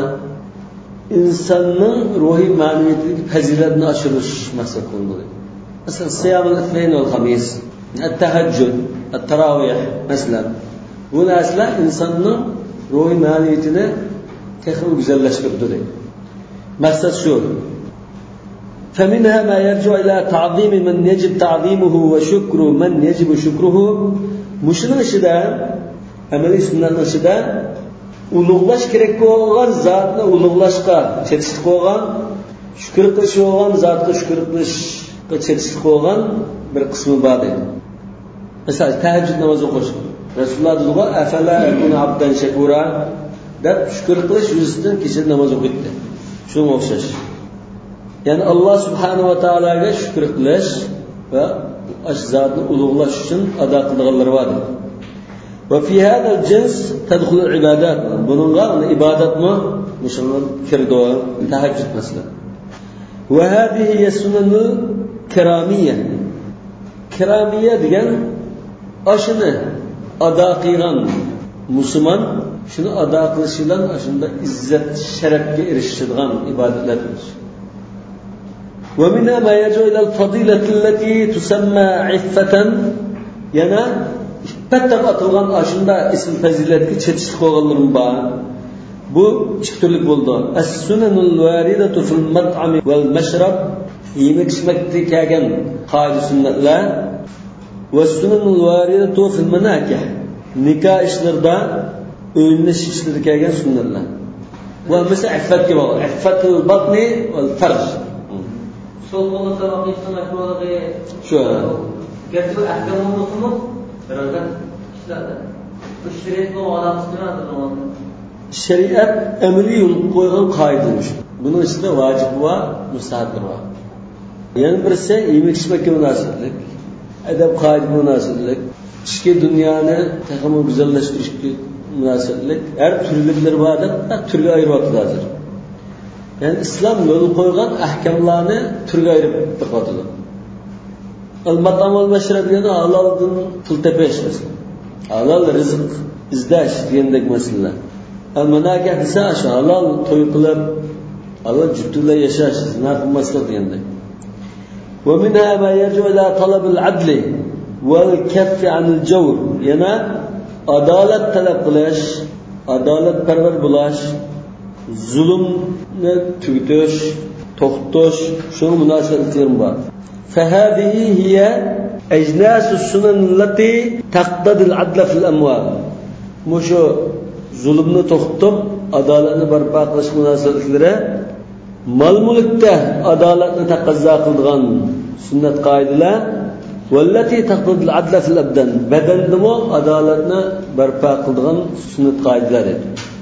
Insonning ruhiy ma'naviyatidagi fazilatni oshirish maqsad qilinadi. مثلا صيام الاثنين والخميس التهجد التراويح مثلا bu narsalar insonning ruhiy ma'naviyatini texnik güzelleştirdi. Maqsad shu. فمنها ما يرجع إلى تعظيم من يجب تعظيمه وشكر من يجب شكره. Muşunun işida, amaliy sunnatning ishida ulug'lash kerak bo'lgan zotni ulug'lashga chetishib qo'ygan, shukr qilish bo'lgan zotga shukr qilish chetishib qo'ygan bir qismi bor edi. Masalan, tahajjud namozi o'qish. Rasululloh dedilar: "Afala akunu abdan shakura" deb shukr qilish yuzasidan kecha namoz o'qitdi. Shunga o'xshash. Ya'ni Alloh subhanahu va taologa shukr qilish va ash zotni ulug'lash uchun ado qilganlar bor. Va fi hada al-jins tadkhulu al-ibadat. Buningga ibodatmi? Musulmon kirdi, tahajjud masalan. Va hadihi hiya sunanul kiramiyya. Kiramiyya degan ashuni ado qilgan musulmon shuni ado qilishi bilan shunda izzat, sharafga erishadigan ibodatlardir. ومنها ما يرجع إلى الفضيلة التي تسمى عفة. yana iffat atilgan ashunda ism fazilatga chetishlik qo'yganlarim bor. Bu ikki turli bo'ldi. As-sunanul waridatu fil mat'am wal mashrab, yemek ichmakda kelgan qoida sunnatlar va sunanul waridatu fil manakih, nikoh ishlarida o'yinish ishlarida kelgan sunnatlar. Va misal iffatga bog'liq. Iffatul batni wal farj. Sol qo'lda saboq ishtirokchiligi shu gerçi ahkam olmasimi? Birazdan ishlardi. Bu şeriatla alakası ne vardır o anda? Şeriat emri yo'l qo'ygan qoidalar. Buning ichida vojib va mustahablar bor. Yana birisi yemek ichmakka munosabatlik, adab qoida munosabatlik, ichki dunyoni taqamul go'zallashtirishga munosabatlik, har turliklar bor deb turga ayirib hozir. Ya'ni islom yo'l qo'ygan ahkamlarni turga ayirib qo'yadi. Al-matam wal-mashrab yana haloldan pul tepish mesela. Halol rizq izlash degandek masalalar. Al-manakah desa shu halol to'y qilib, halol juftliklar yashash, zina qilmaslik degandek. Wa minha ma yarju ila talab al-adl wal-kaff 'an al-jawr. Yana adolat talab qilish, adolatparvar bo'lish, zulmni tugutish, to'xtatish, shunga munosabatlar bor. فهذه هي أجناس السنن التي تقتضي العدل في الأموال. مشو ظلمنا تخطب عدالتنا برپا قilish munosabatlari mol mulkda adolatni taqozo qilgan sunnat qoidalar والتي تقتضي العدل في الأبدان. Badandami adolatni barpo qilgan sunnat qoidalar edi.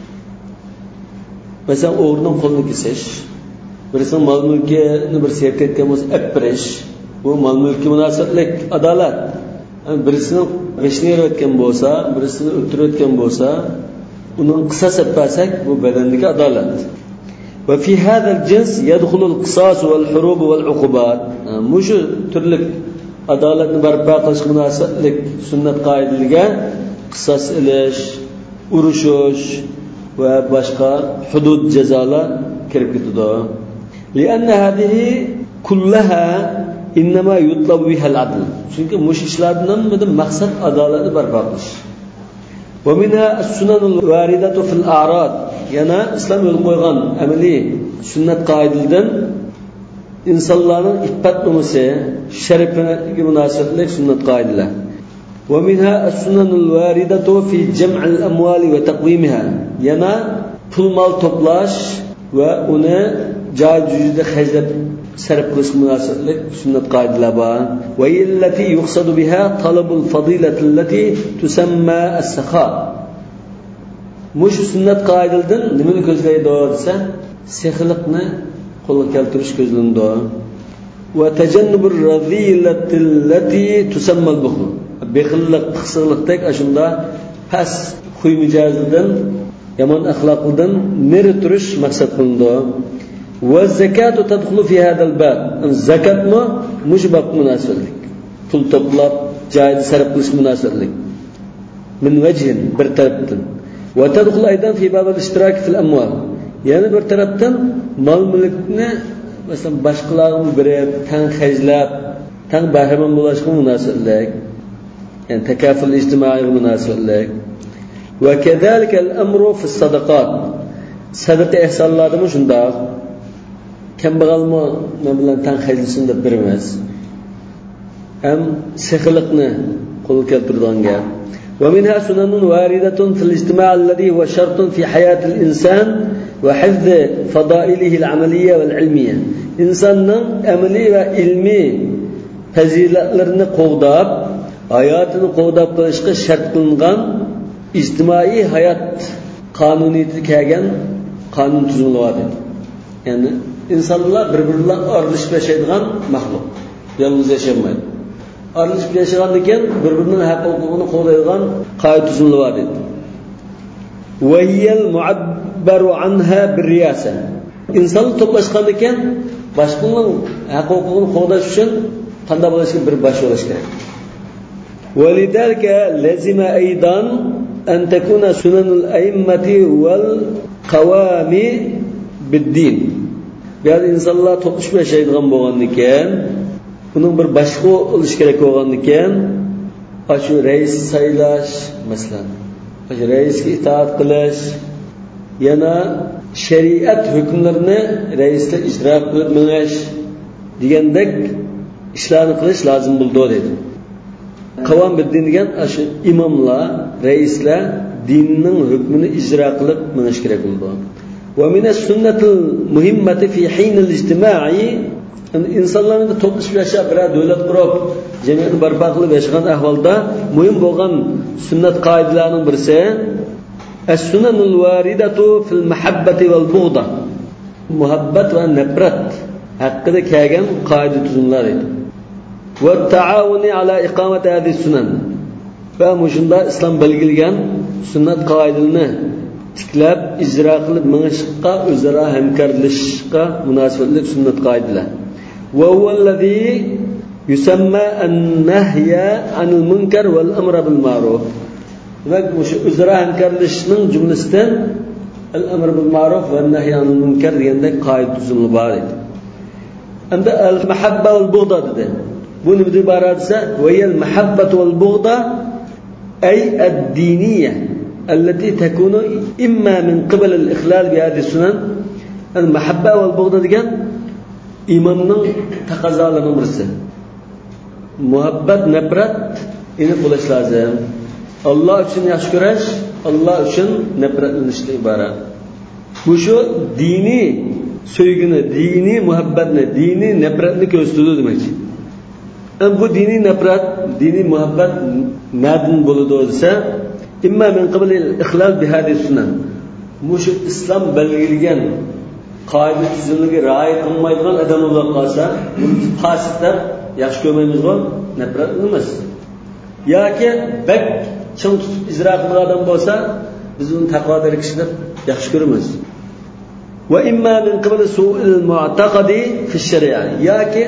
Masalan, o'g'rining qo'lini kesish, birisi mol mulkini bir serk etgan bo'lsa, apirish, bu mol mulkka munosabatlik adolat. Birisini g'ishni yerayotgan bo'lsa, birisini o'ltirayotgan bo'lsa, uning qisos etpasak, bu badandagi adolat. Va fi hada al-jins yadkhulu al-qisas wal-hurub wal-uqubat. Mushu turli adolatni barpo qilish munosabatlik sunnat qoidalariga qisos ilish, urushish va boshqa hudud jazolar kirib ketadi. لأن هذه كلها إنما يطلب بها العدل. Çünkü mush ishlardan maqsad adolatni barpo qilish. ومنها السنن الواردة في الأعراض. Yana islom yo'l qo'ygan amaliy sunnat qoidalaridan insonlarning iffat nomusi, sharafiga munosabatli sunnat qoidalar. ومنها السنن الواردة في جمع الأموال وتقويمها. Yana pul mol to'plash va uni joy joyida xarjlab sarf qilish munosabatli sunnat qoidalar bor. Va illati yuqsadu biha talabul fadilati allati tusamma as-saqa. Mush sunnat qoidalardan nimani ko'zlaydi desa, sexliqni qo'lga keltirish ko'zlanadi. Va tajannubur radhilati allati tusamma al-bukhl. Bexillik, qisqiliqdek ashunda pas xuy mijozdan, yomon axloqdan neri turish maqsad qilindi. والزكاة تدخل في هذا الباب. الزكاة ما مش باب مناسب لك. كل تطلب جائز صرف قلش مناسب لك من وجه برتربتن. وتدخل أيضا في باب الاشتراك في الأموال. يعني برتربتن مال ملكنا مثلا باشقلاهم بريب تان خجلاب تان باهرمان بلاشق مناسب لك. يعني تكافل الاجتماعي مناسب لك. وكذلك الأمر في الصدقات. صدقة إحسان الله ده مش نداغ. kambag'almi men bilan tan xajlisin deb bermas. Ham sexliqni qo'l keltiradigan gap. Va minha sunanun waridatun fil ijtima' alladhi huwa shartun fi hayat al-insan va hifz fadailihi al-amaliyya wal-ilmiyya. İnsanning amaliy va ilmiy fazilatlarini qo'g'dab, hayotini qo'g'dab qo'yishga shart qilingan ijtimoiy hayot qonuniyati kelgan qonun tuzumlari. Ya'ni insonlar bir-biri bilan aralashib yashaydigan maxluq. Yolg'iz yashamaydi. Aralashib yashagandan keyin bir-birining haq-huquqini qo'llaydigan qoida tuzumlar bor edi. Va hiyal mu'abbaru anha bir-riyasa. Inson to'plashgandan keyin boshqaning haq-huquqini qo'llash uchun qanday bo'lishga bir bosh bo'lish kerak. Walidalika lazima aydan an takuna sunanul a'immati wal qawami bid-din. Yani insonlar to'plashib yashaydigan bo'lgandan keyin uning bir boshqa bo'lish kerak bo'lgandan keyin shu rais saylash, masalan, shu raisga itoat qilish, yana shariat hukmlarini raislar ijro qilib minish degandek ishlarni qilish lozim bo'ldi dedi. Qavom bid-din degan shu imomlar, raislar dinning hukmini ijro qilib minish kerak bo'ldi. ومن السنة المهمة في حين الاجتماع insonlarni to'plashib yashab bir davlat qurib jamiyatni barpo qilib yashagan ahvolda muhim bo'lgan sünnet kaidelerinin birisi es-sunanul varidatu fil mahabbati vel buğda. Muhabbet ve nefret hakkında kelgen kaide tuzumlar edi. Ve taavuni ala iqamati hadis sunan. Ve muşunda İslam belgilgen sünnet kaidelerini tiklab icra qilib minishqa o'zaro hamkorlashishga munosabatlik sunnat qoidalar. Va huvallazi yusamma an-nahya anil munkar wal amra bil ma'ruf. Va shu o'zaro hamkorlashishning jumlasidan al-amr bil ma'ruf va an-nahy anil munkar deganda qoida tuzumli bor edi. Endi al-mahabba wal bughda dedi. Bu nima deb iboratsa, va al-mahabbatu wal bughda ay ad-diniyya التي تكون إما من قبل الإخلال بهذه السنن. المحبة والبغضة ديgan imanning taqozolarning birisi. Muhabbat, nafrat ini bo'lish lozim. Alloh uchun yaxshi ko'rish, Alloh uchun nafratlanishdan iborat. Bu shu diniy so'ygini, diniy muhabbatni, diniy nafratni ko'rsatadi demakchi. Bu diniy nafrat, diniy muhabbat nadin bo'ladi desa, imma min qabl al-ikhlal bi hadhihi sunan. Mush islom belgilagan qoida tuzumligiga rioya qilmaydigan odamlar qolsa, buni fasitlar yaxshi ko'rmaymiz-ku, nafrat emas. Yoki bak ching tutib ijro qilgan odam bo'lsa, biz uni taqvodar kishini yaxshi ko'ramiz. Va imma min qabl su'il mu'taqadi fi shari'a. Yoki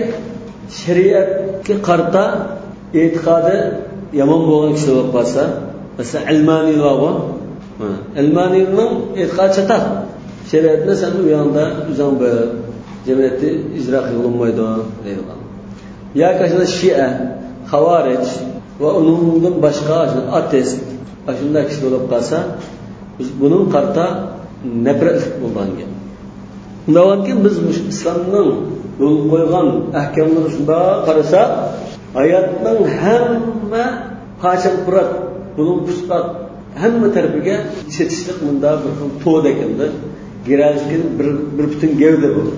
shariatga qarta e'tiqodi yomon bo'lgan kishi bo'lib qolsa, mesela Elmaniler var. Elmanilerin etkad çatar. Şeriatne sen bu yanda uzan böyle cemiyeti icra kılınmaydı deyilgan. Ya kaçında Şia, Havariç ve onundan başka ateist, aşında kişi olup kalsa, bunun karta nefretlik buldan gel. Bundan ki biz İslam'ın yol koygan ahkamları şunda karasa, hayatın hemme haşam kurat, bunun pustat hamma tarafiga chetishlik bunda bir to'd ekanda girajkin bir bir butun gavda bu.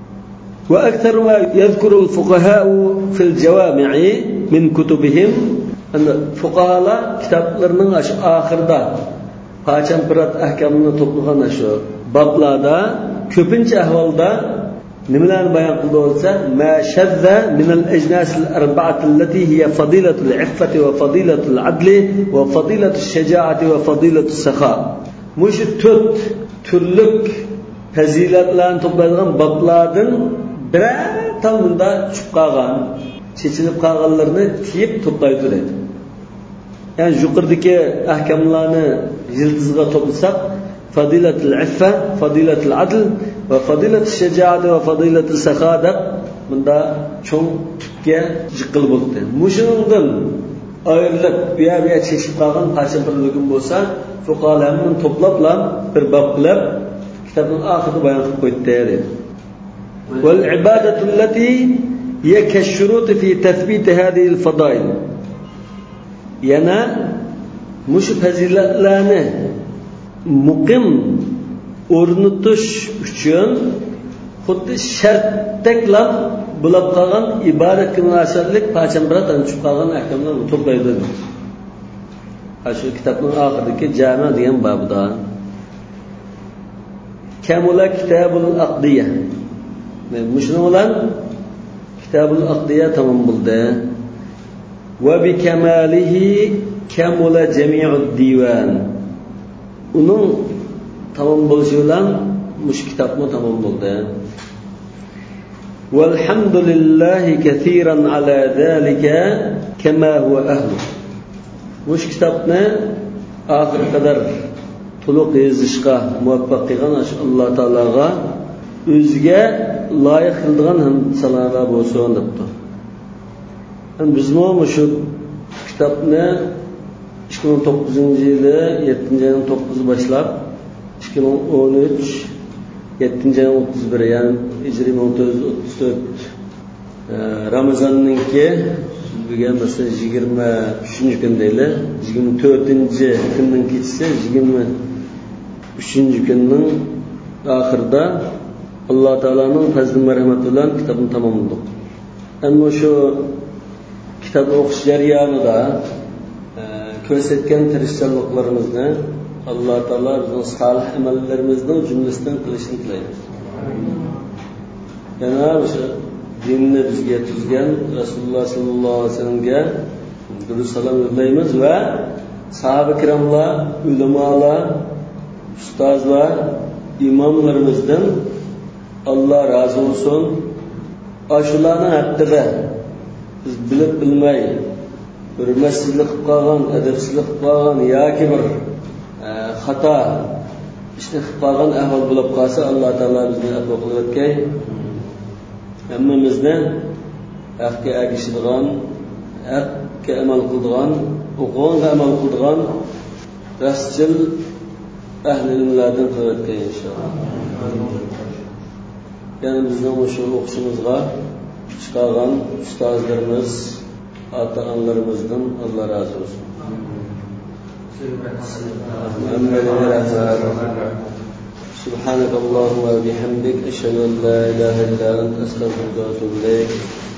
Va akthar ma yadhkuru al-fuqaha fi al-jawami' min kutubihim anna fuqahalar kitoblarining oxirida pachamprat ahkamini to'plagan shu bablarda ko'pincha ahvolda nimalarni bayon qildi bo'lsa, ma shadda min al-ajnas al-arba'ati allati hiya fadilatu al-iffati va fadilatu al-adli va fadilatu ash-shaja'ati va fadilatu as-sakha. Mush to'rt turlik fazilatlarni to'playdigan bablardan birata bunda tushib qolgan, chechilib qolganlarni tiyib to'playdi dedi. Ya'ni yuqoridagi ahkamlarni yildizga to'plasak, fadilatul iffa, fadilatul adl va fadilatul shajaat va fadilatul sakha deb bunda cho'ng tutga jiqil bo'ldi. Mushundan ayrilib bu yerga chechib qolgan qancha bir lugum bo'lsa, fuqarolarni to'plablar bir bob qilib kitobning oxirida bayon qilib qo'ydi dedi. Wal ibadatu allati hiya kashurut fi tathbit hadhihi al-fadail. Yana mush fazilatlarni muqim o'rnatish uchun xuddi shartdeklar bo'lib qolgan ibodatga munosabatlik pachamprat chiqib qolgan ahkomlarni to'playdi. Shu kitobning oxiridagi jami degan babda kamula kitabul aqdiya. Mushuni bilan kitabul aqdiya tamom bo'ldi. Va bi kamalihi kamula jami'ud divan. Uning tamom bo'lishi bilan mush kitobni tamom bo'ldi. Valhamdulillahi katiran ala zalika kama huwa ahlu. Mush kitobni oxir qadar to'liq yozishga muvaffaq qilgan Alloh taologa o'ziga loyiq qilgan ham salolar bo'lsin debdi. Bizmo shu kitobni ikki ming to'qqizinchi yili yettinchi oyning to'qqizi boshlab ikki ming o'n uch yettinchi oyning o'ttiz biri ya'ni hijriy ming to'rt yuz o'ttiz to'rt Ramazonninki bizga masalan yigirma uchinchi kun deylik, yigirma to'rtinchi kunning kechasi yigirma uchinchi kunning oxirida Alloh taolaning fazl va rahmati bilan kitobni tamomladik. Ammo shu kitobni o'qish jarayonida ko'rsatgan tirishchanliklarimizni Alloh taolo bizning solih amallarimizning jumlasidan qilishini tilaymiz. Yana o'sha dinni bizga yetkazgan Rasululloh sallallohu alayhi vasallamga durud salom yo'llaymiz va sahoba ikromlar, ulamolar, ustozlar, imomlarimizdan Alloh rozi bo'lsin. Shularning haqida biz bilib bilmay hurmatsizlik qilib qolgan, adabsizlik qilib qolgan yoki bir xato ishni qilib qolgan ahvol bo'lib qolsa, Alloh taolo bizni afv qilib o'tgay. Hammamizni haqqa ergashadigan, haqqa amal qiladigan, o'qiganga amal qiladigan rastchil ahli ilmlardan qilib o'tgay inshaalloh. Yani bizden o'sha o'qishimizga chiqargan ustozlarimiz, ota-onalarımızdan Allah razı olsun. Subhanakallahumma ve bihamdik, eşhedü en la ilahe illa ente, estağfiruke ve etûbü ileyk.